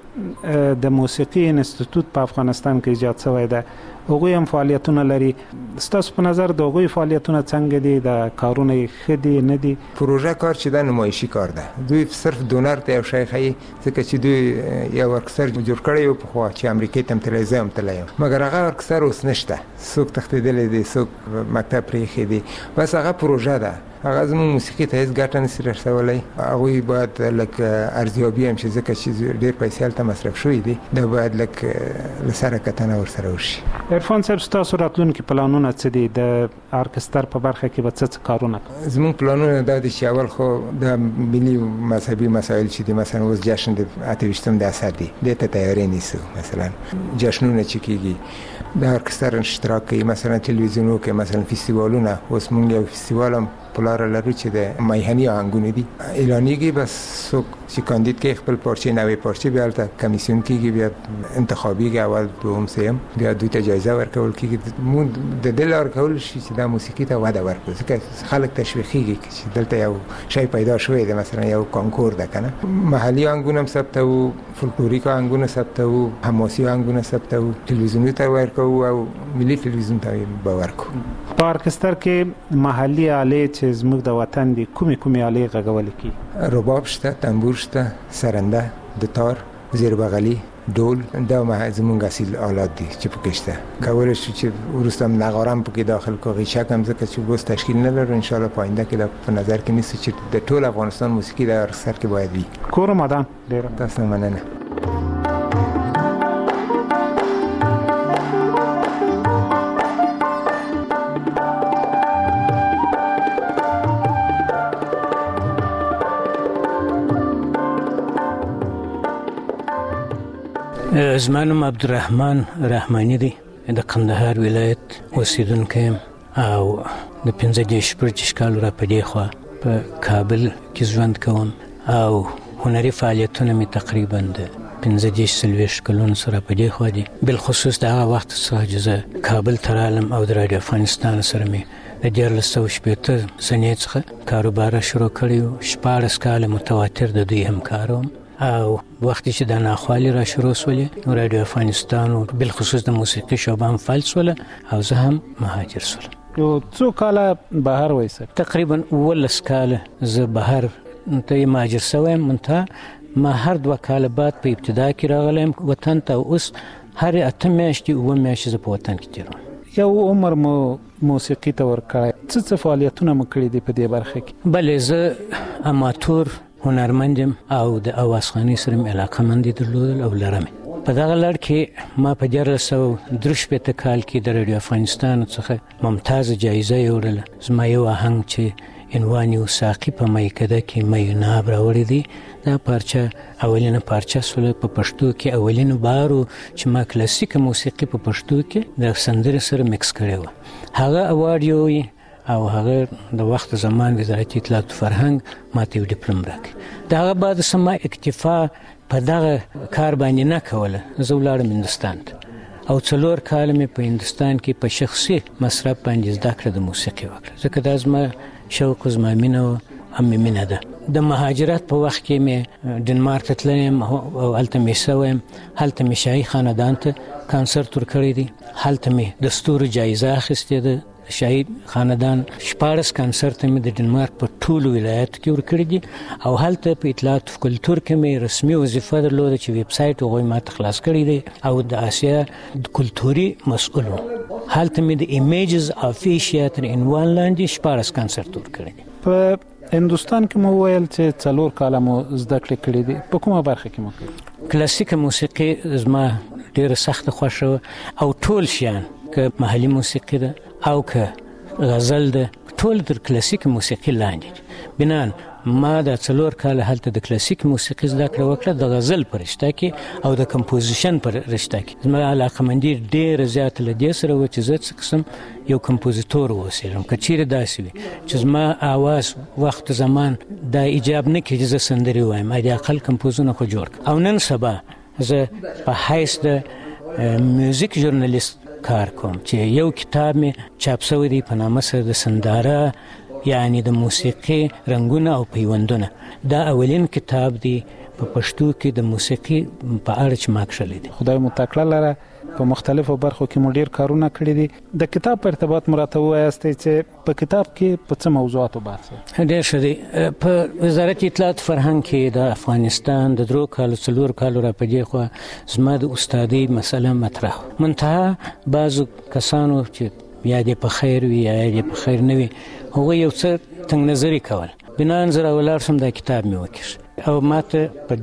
کې د موسیقي انسټیټوټ په افغانستان کې ایجاد شوی دی، هغوی هم فعالیتونه لري. ستاسو په نظر د هغوی فعالیتونه څنګه دي؟ د کارونه یې ښه دي نه دي؟ پروژه کار چې د نمایشي کار ده، دوی صرف دونر ته یو شی ښیي ځکه چې دوی یو ارکستر جوړ کړی و پخوا چې امریکې ته هم تللی، زه هم تللی یم، مګر هغه ارکستر اوس نشته، څوک تښتېدلی دی، څوک مکتب پرېښی دی، بس هغه پروژه ده، هغه زموږ موسیقي ته هیڅ ګټه نشي رسولی. هغوی باید لږ ارزیابي هم شي ځکه چې ډېر پیسې هلته مصرف شوي دي، دا باید لږ له سره کتنه ورسره وشي. عرفان صاحب ستاسو راتلونکي پلانونه څه دي؟ د ارکستر په برخه کې به څه کارونه کوئ؟ زموږ پلانونه دا دي چې اول خو د ملي مذهبي مسایل چې دي، مثلا اوس جشن د 28 د اسد دی، دې ته تیاری نیسو. مثلا جشنونه چې کېږي د ارکستر اشتراک کوي، مثلا تلویزیونو کې مثلا فستیوالونه، اوس موږ یو فستیوال هم پلار لرو چې د میهني آهنګونه دي اعلانېږي، بس څوک چې کاندید کې خپل پارچې نوې پارچې بیا هلته کمیسیون کېږي، بیا انتخابېږي، اول دوم سیم، بیا دوی ته جایزه ورکول کېږي. موږ د دې لار کول شي چې دا موسیقي ته وده ورکړو ځکه خلک تشویقېږي چې دلته یو شی پیدا شوی دی، مثلا یو کانکور ده که نه، محلي آهنګونه هم ثبتوو، فولکلوریک آهنګونه ثبتوو، حماسي آهنګونه ثبتوو، تلویزیوني ته ورکوو او ملي تلویزیون ته به ورکو. په ارکستر کې محلي آلې چې زموږ د وطن دي، کومې آلې غږول کېږي؟ رباب شته، تنبور شته، سرنده، دتار، زیر بغلي، ډول، دا زموږ اصیل آلات دي چې پکې شته. کولی شو چې وروسته هم نغاره هم پکې داخل کړو، غیچک هم ځکه چې اوس تشکیل نه لرو، انشاءالله په آینده کې دا په نظر کې نیسو چې د ټول افغانستان موسیقي د ارکستر کې باید وي. کور مدام ډېره تاسو مننه. زما نوم عبدالرحمن رحماني دی، د کندهار ولایت اوسیدونکی یم او د 15 کالو را په دې خوا په کابل کې ژوند کوم او هنري فعالیتونه مې تقریبا د 15-20 کلونو سره په دې خوا دي. بالخصوص د هغه وخت څخه چې زه کابل ته رالم او د رادیو افغانستان سره مې د 1980 سنې څخه کاروبار شروع کړی و. 14 کاله متواتر د دوی همکار وم او وخت چې د ناخوالي را شروع سولې نو رادیو افغانستان او بالخصوص د موسیقي شعبه هم فعال سوله او زه هم مهاجر سولم. یو څو کاله بهر وایسه؟ تقریبا 18 کاله زه بهر ته مهاجر سویم، منتها ما هر 2 کاله بعد په ابتدا کې راغلم وطن ته، اوس هر 8 میاشتې 7 میاشتې زه په وطن کې تیروم. یو عمر مو موسیقي ته ورکړی، څه فعالیتونه مو کړي دي په دې برخه کې؟ بلې زه اماتور هنرمند یم او د اوازخوانۍ سره مې علاقه‌مندي درلودل او لرم. په دغه لړ کې ما په 1963 کال کې د رادیو افغانستان څخه ممتازه جایزه یې وړله. زما یو آهنګ چې عنوان یې ساقي په میکده کې میوناب راوړی دی، دا پارچه اولینه پارچه سوله په پښتو کې، اولینه بارو چې ما کلاسیکه موسیقي په پښتو کې د سندرې سره مکس کړې وه. هغه اواډ یو او هغه د وخت زمان وزارت اطلاعات و فرهنګ ماته یو ډیپلوم راکړ. د هغه بعد سما اکتفا په دغه کار باندې نه کوله، زه ولاړم هندوستان ته او 4 کاله مې په هندوستان کې په شخصي مصرف باندې زده کړه د موسیقي وکړه، ځکه دا زما شوق، زما مینه او هم مینه ده. د مهاجرت په وخت کې مې ډنمارک ته تللی یم او هلته مې سوی یم. هلته مې شاهي خاندان ته کانسرت ورکړی دی، هلته مې د ستورو جایزه اخیستې ده. شاهي خاندان 14 کانسرت مې د ډنمارک په ټولو ولایتو کې ورکړي دي او هلته په اطلاعات او کلتور کې مې رسمي وظیفه درلوده چې ویب سایټ هغوی ما ته خلاص کړی دی او د آسیا د کلتوري مسؤل وم. هلته مې د ایمیجز اف ایشیا تر عنوان لاندې 14 کانسرت ورکړي دي. په هندوستان کې مو ویل چې 4 کاله مو زده کړې کړې دي، په کومه برخه کې مو کړې؟ کلاسیکه موسیقي زما ډېره سخته خوښه وه او ټول شیان، که محلي موسیقي ده او که غزل ده، ټول تر کلاسیک موسیقي لاندې. بنان ما د 4 کال هلته د کلاسیک موسیقي زده کړه وکړه د غزل پر رشته کې او د کمپوزیشن پر رشته کې. زما علاقمندي ډېره زیاته له دې سره و چې زه څه قسم یو کمپوزیتور واوسېږم. که چیرې داسې وي چې زما اواز وخت زمان دا ایجاب نه کړي چې زه سندرې ووایم، د اقل کمپوزونه خو جوړ کړم. او نن سبا زه په حیث د میوزیک ژورنالیست کار کوم چې یو کتاب مې چاپ شوی دی په نامه سره د سنداره، یعنی د موسیقي رنگونه او پیوندونه. دا اولین کتاب دی په پښتو کې د موسیقي په اړه چې ما کړی دی. خدای مو تکړه لره په مختلفو برخو کې مو ډیر کارونه کړی دي. د کتاب په ارتباط مراته وایاست چې په کتاب کې په څه موضوعاتو بحث ډیر شدي. په وزارت اطلاعات فرهنګ کې د افغانستان د 3 کالو 4 کالو را پدې خو زما د استادۍ مسله مطرح منتها بعضو کسانو چې یا دې په خیر وي یا دې په خیر نه وي هغه یو څه تنګ نظری کول. بنان زه راولار شم دا کتاب مې وکړ او ماته په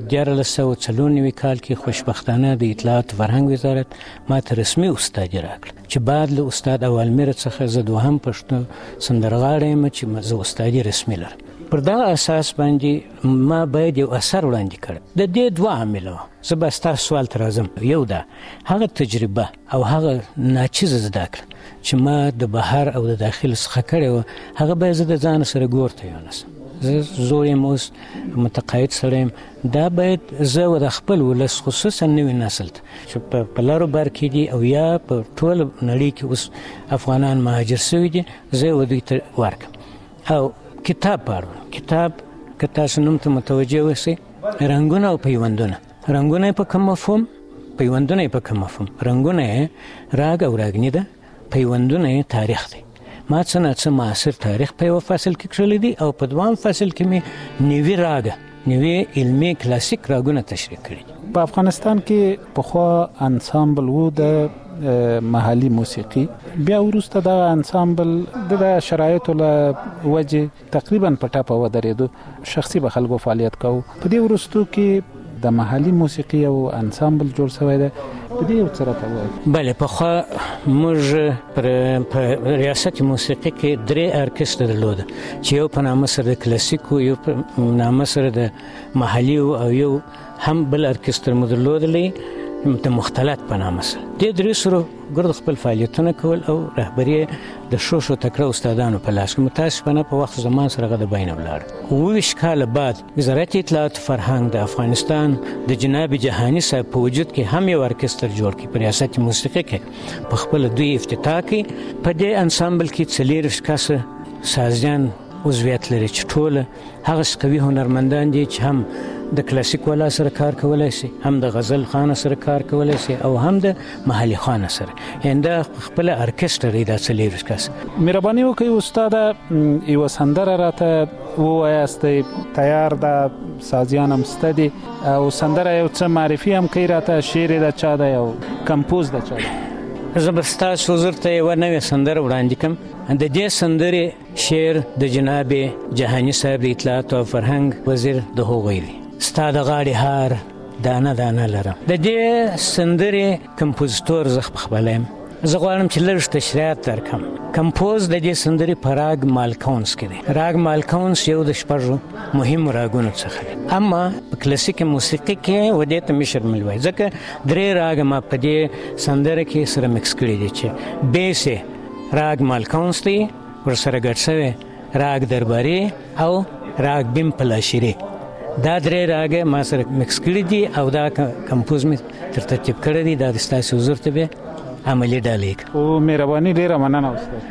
1994 کال کې خوشبختانه د اطلاعات فرهنګ وزارت ماته رسمي استادي راکړه چې بعد له استاد اولمیر څخه زه دوهم پښتو سندرغاړی یم چې زه استادي رسمي لرم. پر دا اساس باندې ما باید یو اثر وړاندې کړ. د دې 2 عامل زه به ستاسو سوال ته راځم. یو دا هغه تجربه او هغه ناچیزه زده کړه چې ما د بهر او د داخل څخه کړې وه هغه باید زه د ځان سره ګور ته یونسم. زه زوړ یم، اوس متقاعد سړی یم. دا باید زه و د خپل ولس خصوصا نوي نسل ته چې په لارو بر کې دي او یا په ټول نړۍ کې اوس افغانان مهاجر شوي دي، زه و دوی ته ورکړم. او کتاب پاړو کتاب که تاسو نوم ته متوجه اوسئ، رنګونه او پیوندونه. رنګونه په کوم مفهوم، پیوندونه په کوم مفهوم. رنګونه راګ او راګنی ده، پیوندونه تاریخ دی. ما څه نه څه معاصر تاریخ په یو فصل کې کړلی دی او په 2م فصل کې مې نوي راګه، نوي علمي کلاسیک راګونه تشریح کړي. په افغانستان کې پخوا انسامبل وو د محلي موسیقي، بیا وروسته دا انسامبل د شرایطو له وجې تقریبا په ټاپه ودرېدو، شخصي به خلکو فعالیت کوو. په دې وروستو کې د محلي موسیقي او انسامبل جوړ شوی دی. په دې یو څه راته ووایئ. بله، پخوا موږ په ریاست موسیقي کې 3 ارکستر درلوده چې یو په نامه سره د کلاسیکو، یو په نامه سره د محلي او یو هم بل ارکستر مو درلودلی د مختلط په نامه سره. دې 3 سره ګرد خپل فعالیتونه کول او رهبري د شوشو تکړه استادانو په لاس کې. متاسفانه په وخت زمان سره غد بین ولاړ. 20 کال بعد وزارت اطلاعات فرهنګ د افغانستان د جناب جهانی صاحب په وجود کې هم یو ارکستر جوړ کړ په ریاست موسیقي کې. په خپل دوی افتتاح کې په دې انسامبل کې 40 کسه سازیان عضویت لري چې ټول هغه قوي هنرمندان دي چې هم د کلاسیک والا سره کار کولای شي، هم د غزل خانه سره کار کولای شي او هم د محلي خانه سره. انده خپل ارکستر دی د 40 کس. مهرباني وکړئ استاد یو سندره راته ووایاست. تیار د سازیان هم ستدي او سندره یو څه معرفي هم کوي راته. شعر د چا دی او کمپوز د چا دی؟ زه به ستاسو حضور ته یوه نوې سندره وړاندې کړم. د دې سندرې شعر د جناب جهانی صاحب د اطلاعات او فرهنګ وزیر د هغوی دی. ستا د غاړې هار دانه دانه لرم. د دې سندرې کمپوزیتور زه خپله یم. زه غواړم چې لږ تشریحات درکړم. کمپوز د دې سندرې په راګ مالکونس کې دی. راګ مالکونس یو د 6 مهمو راګونو څخه دی، اما په کلاسیک موسیقي کې و دې ته مشر مل وایي ځکه 3 راګ ما په دې سندره کې سره مکس کړي دي چې بیس راګ مالکونس دی، ورسره ګډ شوی راګ درباري او راګ بیم پلاشيري. دا 3 راګ ما سره مکس کړي دي او دا کمپوز می ترتیب کړی دی. دا د ستاسو حضور ته به عملی ډالې. او مهرباني ډیره مننه استاد.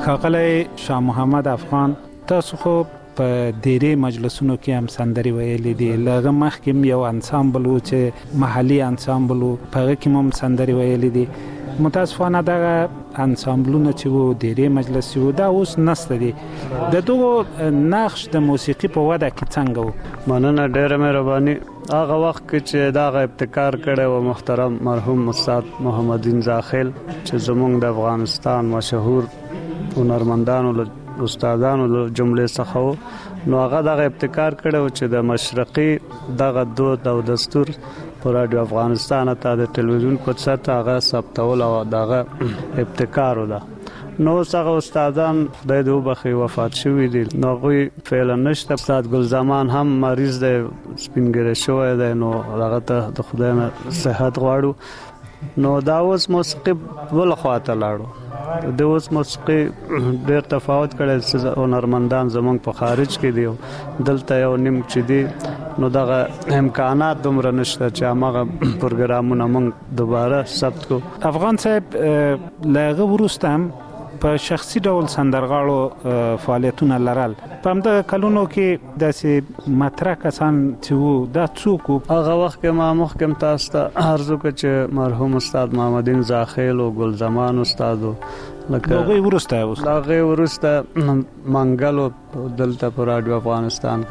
ښاغلی شاه محمد افغان، تاسو خو په ډېرې مجلسونو کې هم سندرې ویلې دي. لږه مخکې یو انسامبل و چې محلي انسامبل و، په هغه کې هم سندرې ویلې دي. متاسفانه دغه انسامبلونه چې وو ډېرې مجلسي وو، دا اوس نشته دي. د دغو نقش د موسیقي په وده کې څنګه و؟ مننه، ډېره مهرباني. هغه وخت کې چې دا ابتکار کړی و محترم مرحوم استاد محمدین زاخیل چې زموږ د افغانستان مشهور هنرمندانو استادانو له جملې څخه و، نو هغه دغه ابتکار کړی و چې د مشرقي دغه دود او دستور په رادیو افغانستان ته د ټلویزیون په سطح هغه ثبتول او دغه ابتکار و. نو څنګه استادان خدای دې وبخي وفات شوي دي، نو هغوی فعلا نشته. استاد ګلزمان هم مریض دی، سپینګیری شوی دی، نو هغه ته د خدای نه صحت غواړو. نو دا اوس موسیقي بل خواته لاړو. د اوس موسیقي ډېر تفاوت کړی. هنرمندان زموږ په خارج کې دي، دلته یو نیم چې دي، نو دغه امکانات دومره نشته چې هغه پروګرامونه موږ دوباره ثبت کړو. افغان صاحب، له هغه وروسته هم په شخصي ډول سندرغاړو فعالیتونه لرل. په همدغه کلونو کې داسې مطرح کسان چې وو، دا څوک وو؟ هغه وخت کې ما مخکې تاسو ته عرض وکړ چې مرحوم استاد محمدین زاخیل او ګلزمان استاد لکه هغه ورسته منګلو دلته په رادیو افغانستان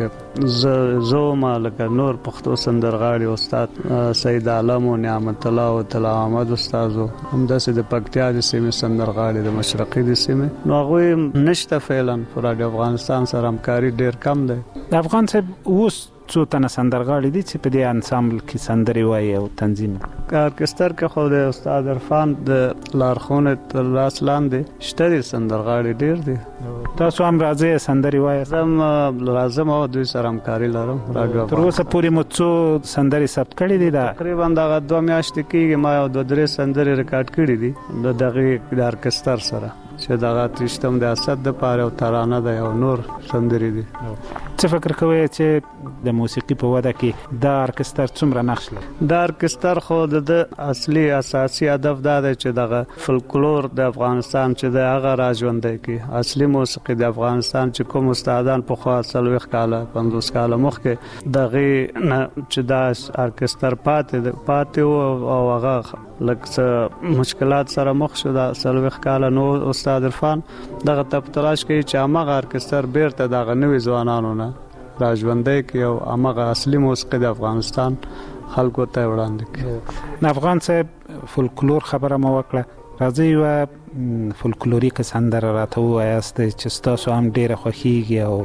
کې زوما لکه نور پښتو سندرغاړي استاد سید عالم او نعمت الله او طلع احمد استاد هم داسې د پکتیا د سیمې سندرغاړي د مشرقي د سیمې، نو هغه نشته فعلا په رادیو افغانستان سره همکاري ډیر کم ده. افغان صاحب اوس څو تنه سندرغاړي دي چې په دې انسامبل کې سندرې وایي او تنظیم؟ ارکستر کې خو د استاد عرفان د لارښوونې تر لاس لاندې شته دي سندرغاړي ډیر دي. تاسو هم راځئ سندرې وایي؟ زم راځم او دوی سره همکاري لرم. تر اوسه پورې مو څو سندرې ثبت کړي دي؟ تقریبا دغه 2 میاشتې کېږي ما یو 2-3 سندرې ریکارډ کړي دي د دغه د ارکستر سره، چې دغه تشتم د اسد د پاره او ترانه د یو نور سندرې دي. څه فکر کوئ چې د موسیقي په وده کې دا ارکستر څومره نقش لري؟ دا ارکستر خو د اصلي اساسي هدف دا دی چې دغه فولکلور د افغانستان چې د هغه راژوندی کړي. اصلي موسیقي د افغانستان چې کوم استادان په خوا 40 کاله 50 کاله مخکې دغه چې دا ارکستر پاتې او هغه لکه مشکلات سره مخ شو د 40 کاله، نو استاد عرفان دغه تپتلاش کوي چې هغه ارکستر بیرته دغه نوې ځوانانو نه راژوندی کړي او هغه اصلي موسیقي د افغانستان خلکو ته وړاندې کړي. افغان صاحب، فولکلور خبره مو وکړه، راځي یوه فولکلوریک سندره راته ووایاست چې ستاسو هم ډېره خوښیږي او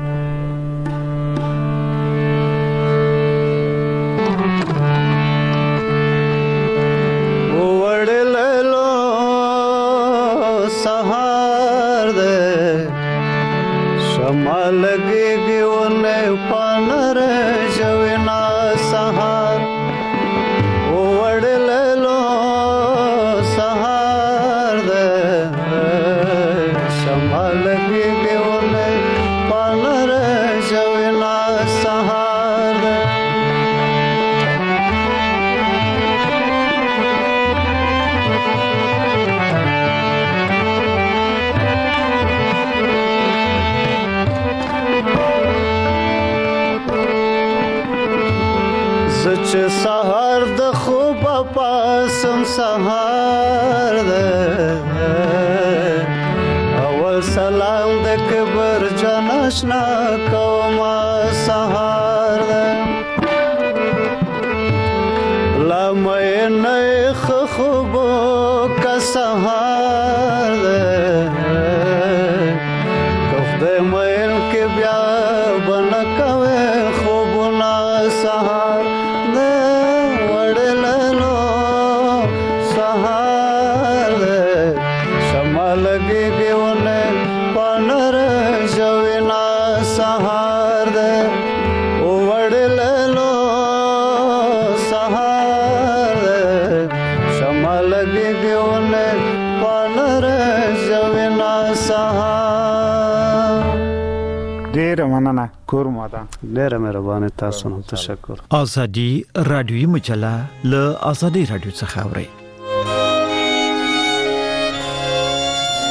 ډېره مهرباني. تاسو نو تشکر. ازادي رادیوي مجله له ازادي رادیو څخه اوري.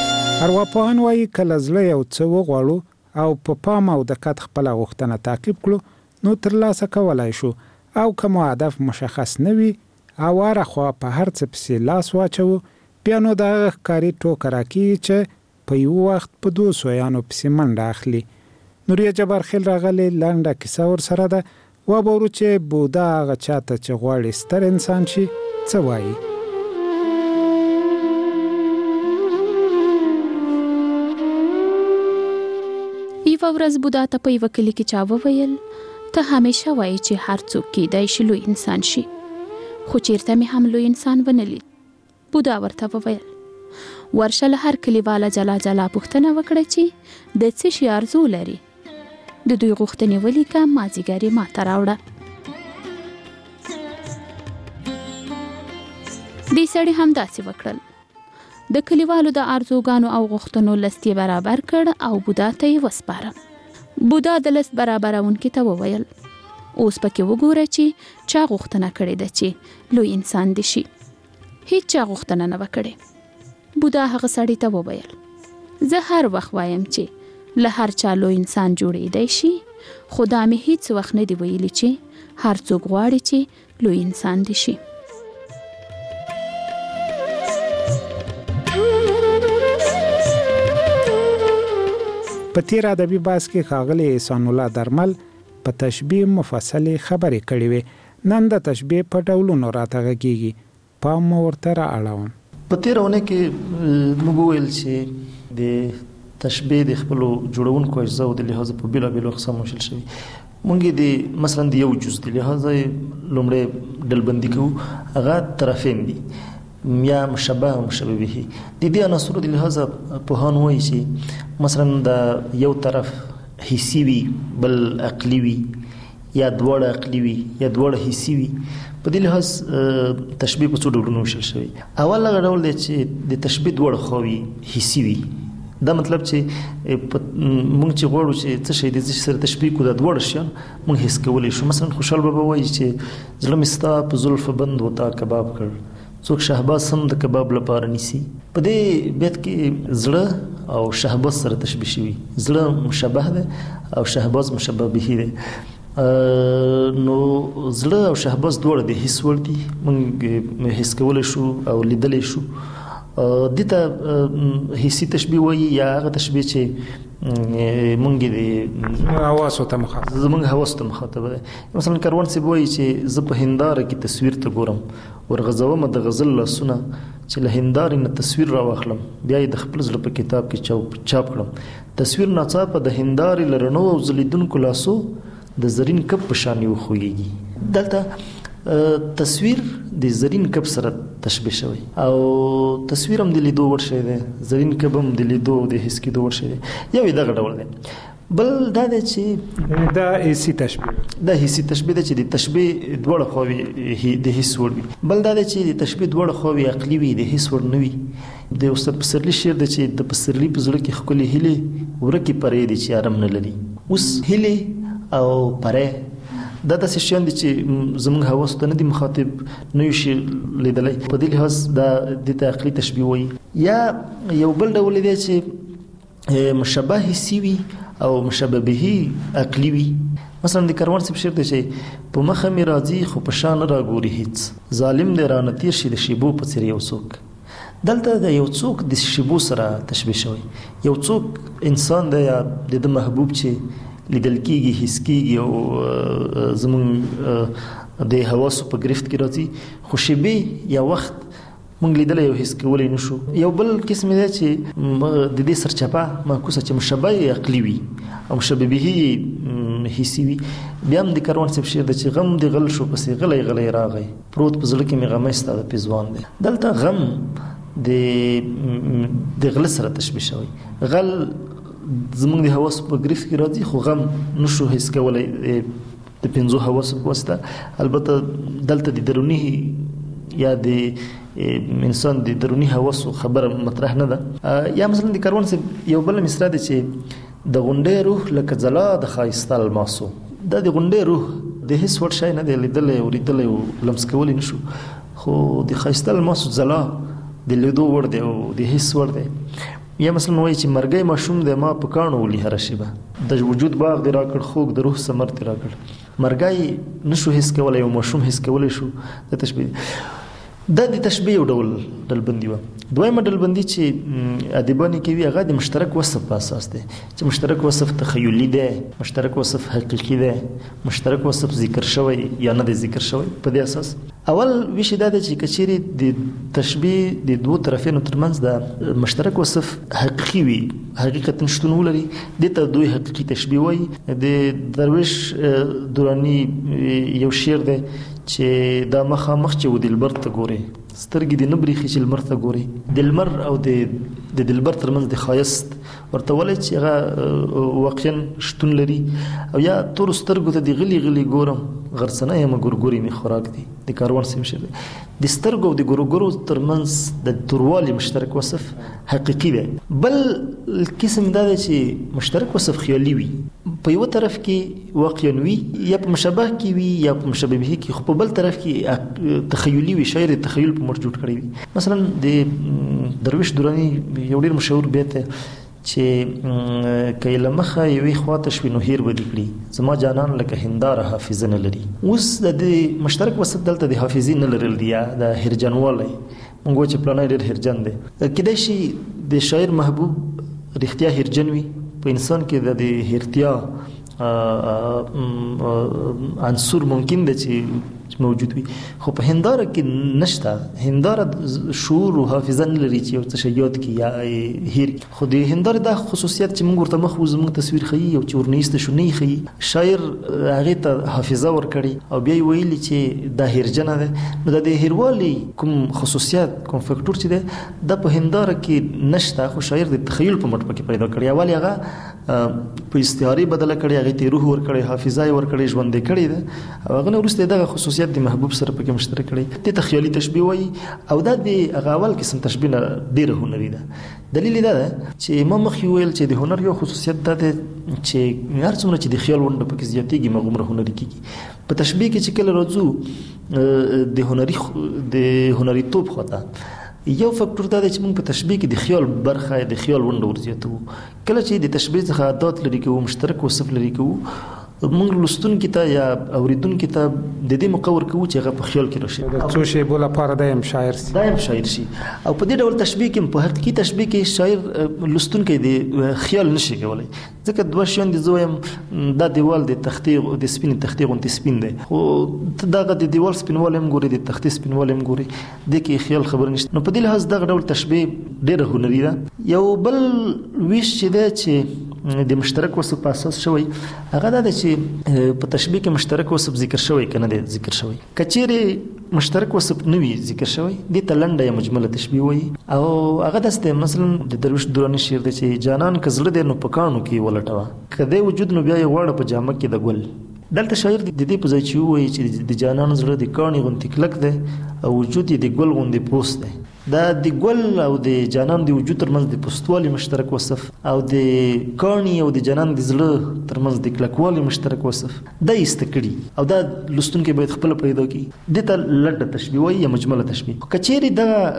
ارواپوهان وایي کله زړه یو څه وغواړو او په پام او دقت خپل غوښتنه تعقیب کړو نو ترلاسه کولای شو، او کوم هدف مشخص نه وي او هرخوا په هر څه پسې لاس واچو بیا نو دغه ښکاري ټوکه راکېږي چې په یو وخت په 200 یانو پسې منډه اخلي. نوریا جبارخیل راغلی لنډه کیسه ورسره ده. وبورو چې بودا هغه چاته چې غواړي ستر انسان شي څه وایي. یوه ورځ بودا ته په یوه کلي کې چا وویل ته همیشه وایي چې هر څوک کیدای شي لوی انسان شي، خو چیرته مې هم لوی انسان ونه لید. بودا ورته وویل ورشه له هر کلیواله جلا جلا پوښتنه وکړه چې د څه شي آرزو لري، د دوی غوښتنې ولیکه، مازدیګر یې ماته راوړه. دې سړي همداسې وکړل. د کلیوالو د آرزوګانو او غوښتنو لست یې برابر کړ او بودا ته یې وسپاره. بودا د لست برابرونکي ته وویل اوس پکې وګوره چې چا غوښتنه کړې ده چې لوی انسان دې شي. هیڅ چا غوښتنه نه وکړې. بودا هغه سړي ته وویل زه هر وخت وایم چې له هر چا لوی انسان جوړېدای شي، خو دا مې هیڅ وخت نه دی ویلي چې هر څوک غواړي چې لوی انسان دې شي. په تیر ادبي بحث کې ښاغلی احسان الله درمل په تشبیه مفصلې خبرې کړې وې. نن د تشبیه په ډولونو راته غږیږي. پام مو ورته را اړوم. په تیرونه کې موږ ویل چې د تشبیه د خپل جوړونکو اجزا او د لحاظ په بیلابیلو اقسام وشل شوی. مونږ د مثلا د یو جز د لحاظ لومړی ډلبندي کوو، هغه طرفین دي یا مشبه او مشبه به. د دې عناصرو د لحاظ په هان وایي چې مثلا د یو طرف حسي وي بل عقلي وي یا دواړه عقلي وي یا دواړه حسي وي. په دې لحاظ تشبیه په څو ډولونو ویشل شوی. اول هغه ډول دی چې د تشبیه دواړه خواوې حسي وي. دا مطلب چې موږ چې غواړو چې څه شی د سره تشبیه کو د دواړه شیان موږ حس کولی شو. مثلا خوشحال بابا وایي چې زړه مې ستا په زلفو بند و تا کباب کړ، څوک شهباز هم د کباب لپاره نیسي. په دې بیت کې زړه او شهباز سره تشبیه شوي. زړه مشبه ده او شهباز مشبه به ده. نو زړه او شهباز دواړه د حس وړ دي، موږ حس کولی شو او لیدلی شو. دې ته حسي تشبیه وایي یا هغه تشبیه چې موږ د حواسو ته مخاطب زموږ حواسو ته مخاطب ده. مثلا کاروان صاحب وایي چې زه په هنداره کې تصویر ته ګورم، ورغځوم د غزل لاسونه چې له هندارې نه تصویر راواخلم، بیا یې د خپل زړه په کتاب کې چاپ کړم. تصویر ناڅاپه د هندارې له رڼو او ځلیدونکو لاسو د زرین کب په شان یو خوږیږي. دلته تصویر د زرین کب سره تشبیه شوی او تصویر هم د لیدو وړ شی دی، زرین کب هم د لیدو او د حس کېدو وړ شی دی. یو دغه ډول دی. بل دا دی چې دا حسي تشبیه دا حسي تشبیه ده چې د تشبیه دواړه خواوې د حس وړ وي. بل دا دی چې د تشبیه دواړه خواوې عقلي وي، د حس وړ نه وي. د استاد پسرلي شعر دی چې د پسرلي په زړه کې ښکلې هیلې ورکې پرې دي چې آرام نه لري. اوس هیلې او پرې دا داسې شیان دي چې زموږ حواسو ته نه دي مخاطب، نه یو شي لیدلی. په دې لحاظ دا دې ته عقلي تشبیه وایي. یا یو بل ډول دی چې مشبه حسي وي او مشبه به عقلي وي. مثلا د کاروان صاحب شعر دی چې په مخه مې راځي خو په شا نه راګوري هیڅ، ظالم دی رانه تیر شي د شیبو په څېر یو څوک. دلته د یو څوک د شیبو سره تشبیه شوی. یو څوک انسان دی یا د محبوب چې لیدل کېږي، حس کېږي او زموږ د حواسو په گرفت کې راځي، خو شیبې یا وخت موږ لیدلی او حس کولی نه شو. یو بل قسم دی چې د دې سرچپه معکوسه چې مشبه عقلي وي او مشبه به حسي وي. بیا هم د کاروان صاحب شعر دی چې غم د غل شو پسې غلی غلی راغی، پروت په زړه کې مې غمی ستا د پیزوان دی. دلته غم د غله سره تشبیه شوی. غل زموږ د حواسو په گرفت کې راځي خو غم نشو حس کولی د پنځو حواسو په واسطه. البته دلته د دروني یا د انسان د دروني حواسو خبره مطرح نه ده. یا مثلا د کاروان صاحب یو بل مصرع دی چې د غونډې روح لکه ځلا د ښایسته الماسو. دا د غونډې روح د حس وړ شی نه دی، لیدلی او لیدلی او لمس کولی نشو، خو د ښایسته الماسو ځلا د لیدو وړ دی او د حس وړ دی. یا مثلا وایي چې مرګي ماشوم د ما په کانو ولي هر شیبه د وجود باغ دی راکړ خوګ د روح ثمر دی راکړ مرګي نشو هیڅ کولای او ماشوم هیڅ کولای شو د تشبیه د تشبیه یو ډول ډلبندي و. دویمه ډلبندي چې ادیبانی کوي هغه د مشترک وصف په اساس دی چې مشترک وصف تخیلی دی، مشترک وصف حقیقي دی، مشترک وصف ذکر شوی یا نه دی ذکر شوی. په دې اساس اول ویشي دا چې کچيري د تشبیه د دوه طرفینو ترمنځ د مشترک وصف حقیقي وي، حقیقت نشته ولري، د ته دوی حقیقي تشبیه وي. د درویش دورانی یو شعر دی چې دا مخامخ چې و دلبر ته ګوري سترګې د نبري خې چې لمر ته ګوري، دلمر او د دلبر ترمنځ د خایست ورته ولې چې هغه واقعا شتون لري. او یا تور سترګو ته د غلي غلي ګورم غرسنه یم ګورګوري می خوراک دي د کاروان سیم شه د سترګو د ګورګورو ترمنځ د توروالي مشترک وصف حقيقي دی. بل قسم دا دی چې مشترک وصف خیالي وي، په یو طرف کې واقعا وي یا په مشابه کې وي یا په مشابه به کې، خو په بل طرف کې تخیلي وي، شاعر تخیل په مټ جوړ کړی وي. مثلا د درویش دورانی یو ډیر مشهور بیت چې کله مخه یوې خواته شوي نو هیر ودی کړي زما جانان لکه هنداره حافظه نه لري. اوس د مشترک وسط دلته د حافظي نه لرل دی یا د هرجنوالی مونږ چې پلانای ډېر هرجن دی کېدای شي د شاعر محبوب رښتیا هرجن وي. په انسان کې د هرتیا عنصر ممکن دی چې موجود وي، خو په هنداره کې نشته. هنداره شعور او حافظه نه لري چې ورته شیات کې یا هیر. خو د هنداره د خصوصیت چې موږ ورته مخ زموږ تصویر خي او چې ورنيست شو نه خي، شاعر هغه ته حافظه ور کړی او بیا ویلي چې د هیرجنه ده. نو د هیروالي کوم خصوصیت کوم فاکټور چې ده د په هنداره کې نشته، خو شاعر د تخیل په مټ پکې پیدا کړی. اولی هغه په استعاره بدله کړی، هغه ته روح ور کړی، حافظه ور کړی، ژوند کړی ده. او هغه وروسته دغه خصوصیت د محبوب سره پکې مشترک کړي. د تخیلي تشبیه وایي او دا د اول قسم تشبیه نه ډیره هنري ده. دلیل دا ده چې ما مخکې ویل چې د هنر یو خصوصیت دا ده چې هر څومره چې د خیال ونده پکې زیاتېږي مغمره هنري کېږي. په تشبیه کې چې کله راځو د هنري توپ خواته یو فاکټور دا دی چې موږ په تشبیه کې د خیال برخه د خیال ونده ورزیاتو. کله چې د تشبیه څخه عادات لري کوو، مشترک وصف لري کوو، موږ لستونکي ته یا اوریدونکي ته د دې مقور کوو چې هغه په خیال کې راشي د څو شی بوله لپاره دایم شاعر شي او په دې ډول تشبیه کې په حقیقي تشبیه کې شاعر لستونکي د خیال نشي کولای. ځکه دوه شیان دي زویم دا دیوال د تختې او د سپین تختې غونډې سپین دی، خو دغه د دیوال سپینوال هم ګوري، د تختې سپینوال هم ګوري، د کې خیال خبر نشته. نو په دې لحاظ دغه ډول تشبیه ډېر هنري ده. یو بل ویش چې ده چې د مشترک وصف په اساس شوی هغه دا چې په تشبیه کې مشترک وصف ذکر شوی کنه دی ذکر شوی. کچېره مشترک وصف نه وي ذکر شوی د تلنده یا مجمله تشبیه وي. او هغه دسته مثلا د درویش دورانی شعر دی چې جانان کزړه دی نو پکانو کې ولټوا کده وجود نو بیا یې غوړه په جامه کې د ګل. دلته شاعر د دې په ځای چې وایي چې د جانان زړه د کانی غونډې کلک دی او وجود یې د ګل غونډې پوست دی. دا د ګل او د جانان د وجود ترمنځ د پوستوالي مشترک وصف او د کانی او د جانان د زړه ترمنځ د کلکوالي مشترک وصف دا استکړي او دا لستونکي باید خپل پیدا کړي. دته لړ تشبیه وایي یا مجمله تشبیه. کچېری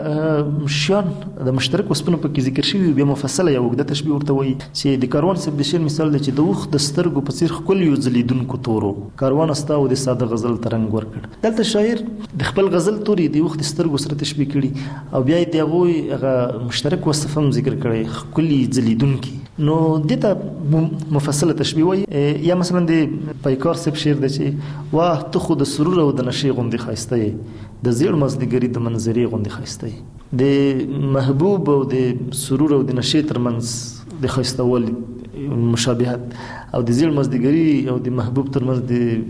دا شان د مشترک وصفونو په کې ذکر شوی بیا مفصله یو د تشبیه ورته وایي چې د کاروان سب د شعر مثال دی چې د وخت د سترګو په څیر خپل یو ځلیدونکو تورو کاروان استا او د ساده غزل ترنګ ورکړ. دلته شاعر د خپل غزل توري د وخت سترګو سره تشبیه کړي او بیا یې هغه مشترک وصف هم ذکر کړی کلی ځلیدونکي. نو دته مفصله تشبیه وایي. یا مثلا د پیکار صاحب شعر دی چې واه ته خو د سرور او د نشې غوندې ښایسته یې د زیړ مازدیګري د منظرې غوندې ښایسته یې. د محبوب او د سرور او د نشې ترمنځ د ښایستهوالي مشابهت او د زیړ مازدیګري او د محبوب ترمنځ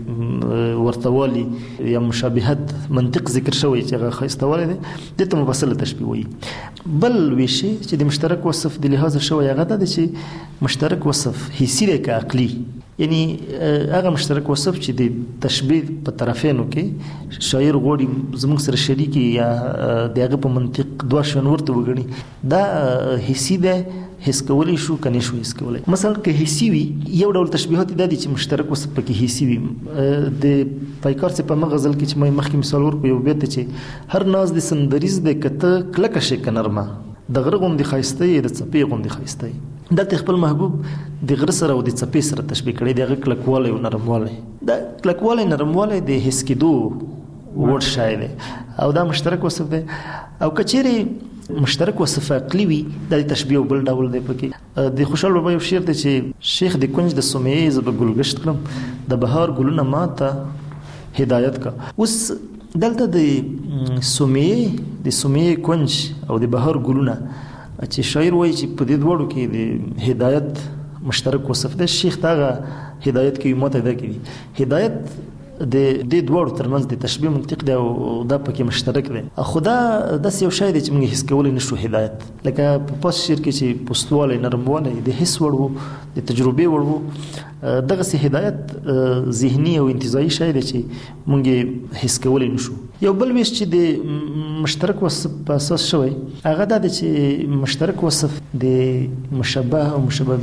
د ورتهوالي یا مشابهت منطق ذکر شوی چې هغه ښایستهوالی دی. دته مفصله تشبیه وایي. بل ویشي چې د مشترک وصف د لحاظ شوی هغه دا دی چې مشترک وصف حسي دی که عقلي. یعنی هغه مشترک وصف چې د تشبیه په طرفینو کې شاعر غواړي زموږ سره شریکي یا د هغه په منطق دوه شیان ورته وګڼي دا حسي دی، حس کولی شو کني شو حس کولی. مثلا که حسي وي یو ډول تشبیهات د دې چې مشترک وصف پکې حسي وي. د پیکار څخه په غزل کې چې مې مخکې مثال ورکړ یو بیت چې هر ناز د سندریز د کته کلک شي کنرما د غره غوندې ښایسته د څپې غوندې ښایسته دلته خپل محبوب د غره سره او د څپې سره تشبیه کړی د هغه کلکوالی او نرموالی دا کلکوالی نرموالی د حس کېدو وړ شی دی او دا مشترک وصف دی او که چیرې مشترک وصف عقلي وي دا د تشبیه بل ډول دی پکې د خوشحال بابا یو شعر دی چې شیخ د کنج د سمیې زه به ګلګشت کړم د بهار ګلونه ما ته هدایت کا اوس دلته د سمیې کنج او د بهار ګلونه چې شاعر وایي چې په دې دواړو کې د هدایت مشترک وصف دی شیخ دغه هدایت کوي ما ته دا کوي هدایت د دې دواړو ترمنځ د تشبیه منطق دی او دا پکې مشترک دی خو دا داسې یو شی دی چې موږ حس کولی نشو هدایت لکه په پاس شعر کې چې پستوالی نرموالی د حس وړ و د تجربې وړ و دغسې هدایت ذهني او انتزاعي شی دی چې موږ حس کولی نشو یو بل ویش چې د مشترک وصف په اساس شوی هغه دا دی چې مشترک وصف د مشبه او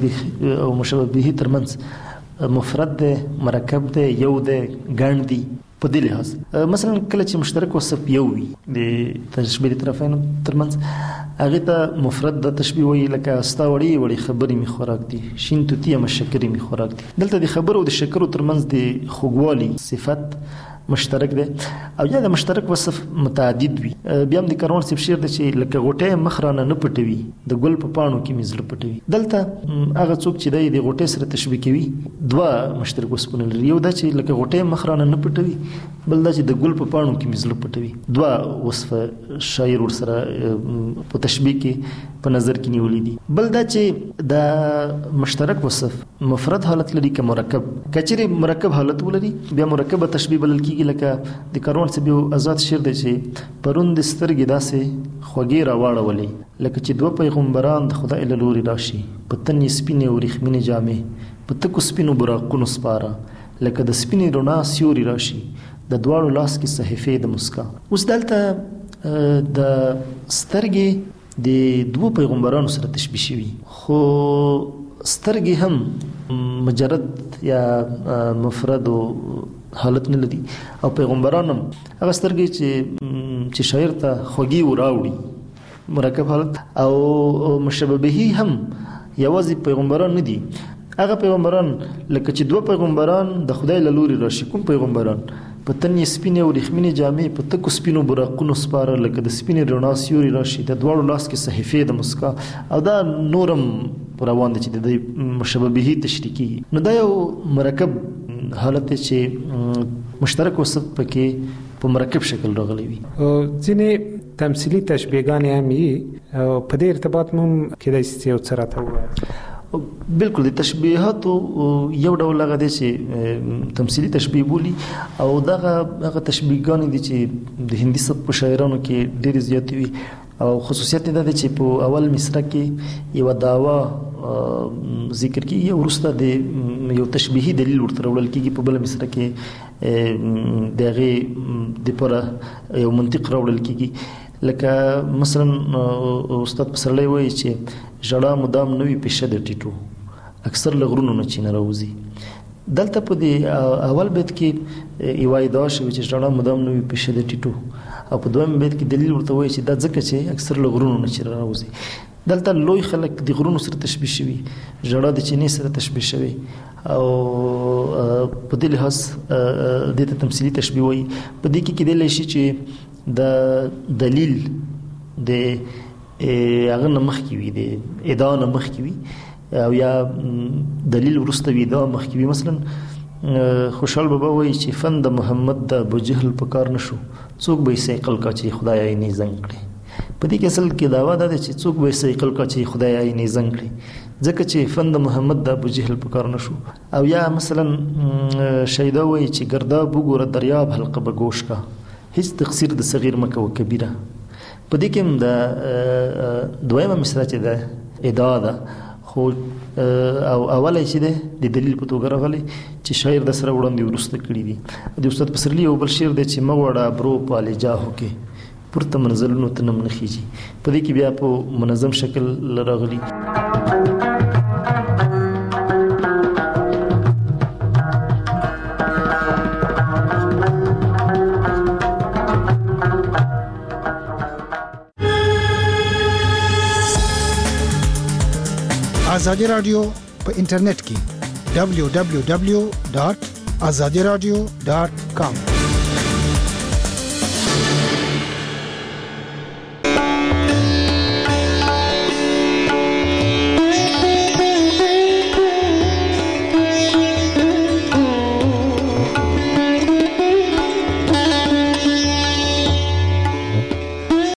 مشبه به ترمنځ مفرد دی مرکب دی یو دی ګڼ دی په دې لحاظ مثلا کله چې مشترک وصف یو وي د تشبیه د طرفینو ترمنځ هغې ته مفرد د تشبیه وایي لکه ستا وړې وړې خبرې مې خوراک دي شین توتي یم شکرې مې خوراک دي دلته د خبرو او د شکرو ترمنځ د خوږوالي صفت مشترک دی او یا د مشترک وصف متعدد وي بیا هم د کاروان صاحب شعر دی چې لکه غوټۍ مخ رانه نه پټوي د ګل په پاڼو کې مې زړه پټوي دلته هغه څوک چې دی د غوټۍ سره تشبیه کوي دوه مشترک وصفونه لري یو دا چې لکه غوټۍ مخ رانه نه پټوي بل دا چې د ګل په پاڼو کې مې زړه پټوي دوه وصف شاعر ورسره په تشبیه کې په نظر کې نیولي دي بل دا چې د مشترک وصف مفرد حالت لري که مرکب که چیرې مرکب حالت ولري بیا مرکبه تشبیه بلل کېږي لکه د کاروان صاحب یو آزاد شعر دی چې پرون د سترګې داسې خوږې راواړولې لکه چې دوه پیغمبران د خدای له لورې راشي په تن یې سپینې او وریښمینې جامې په تکو سپینو براقونو سپاره لکه د سپینې رڼا سیوري راشي د دواړو لاس کې صحیفې د مسکا اوس دلته د سترګې د دوه پیغمبرانو سره تشبیه شوي خو سترګې هم مجرد یا مفرد حالت نه لري او پیغمبران هم هغه سترګې چې شاعر ته خوږي وراوړي مرکب حالت او مشبه به هم یوازې پیغمبران نه دي هغه پیغمبران لکه چې دوه پیغمبران د خدای له لوري راشي کوم پیغمبران په تن یې سپینې او وریښمینې جامې په تکو سپینو براقونو سپاره لکه د سپینې رڼا سیوري راشي د دواړو لاس کې صحیفې د مسکا او دا نورم روان دي چې د مشبه به تشریح کیږي نو دا یو مرکب حالت چې مشترک وصف پکې په مرکب شکل راغلی وي ځینې تمثیلي تشبیهګانې هم وي په دې ارتباط مو کېدای شي یو څه راته ووایاست بالکل د تشبیهاتو یو ډول هغه دی چې تمثیلي تشبیه بولي او هغه تشبیهګانې دي چې د هندي سبک په شاعرانو کې ډېرې زیاتې وي او خصوصیت دا دی چې په اول مصره کې یو دعوا ذکر کیږي او وروسته د یو تشبیهي دلیل ورته راوړل کیږي په بل مصره کې د هغې دپاره یو منطق راوړل کیږي لکه مثلا استاد پسرلی وایي چې ژړا مدام نوي پیشه د ټیټو اکثر له غرونو نه چې نه راوځي دلته په دې اول بیت کې یوه ادعا شوې چې ژړا مدام نوي پیشه د ټیټو او په دویم بیت کې دلیل ورته وایي چې دا ځکه چې اکثر له غرونو نه چې راوځي دلته لوی خلک د غرونو سره تشبیه شوي ژړا د چینې سره تشبیه شوي او په دې لحاظ دې ته تمثیلي تشبیه وایي په دې کې کیدلی شي چې د دلیل د هغه نه مخکې وي د ادعا نه مخکې وي او یا دلیل وروسته وي ادعا مخکې وي مثلا خوشحال بابا وایي چې فن د محمد د ابوجهل په کار نه شو څوک به یې سیقل کا چې خدای یې زنګ کړي په دې کې اصل کې دعوا ده چې څوک به یې سیقل کا چې خدای یې زنګ کړي ځکه چې فن د محمد د ابوجهل په کار نه شو او یا مثلا شیدا وایي چې ګرداب وګوره دریاب حلقه به ګوش کا هیڅ تقصیر د صغیر مکه و کبیره په دې کې هم د دویمه مصره چې ده ادعا ده خو او اوله چې ده د دلیل په توګه راغلی چې شاعر د سره وړاندې وروسته کړي دي د استاد پسرلي یو بل شعر دی چې مغوړه برو په لجاهو کې پورته منزلونو ته نه منخیږي په دې کې بیا په منظم شکل راغلی ازادي رادیو په انټرنیټ کې www.azadiradio.com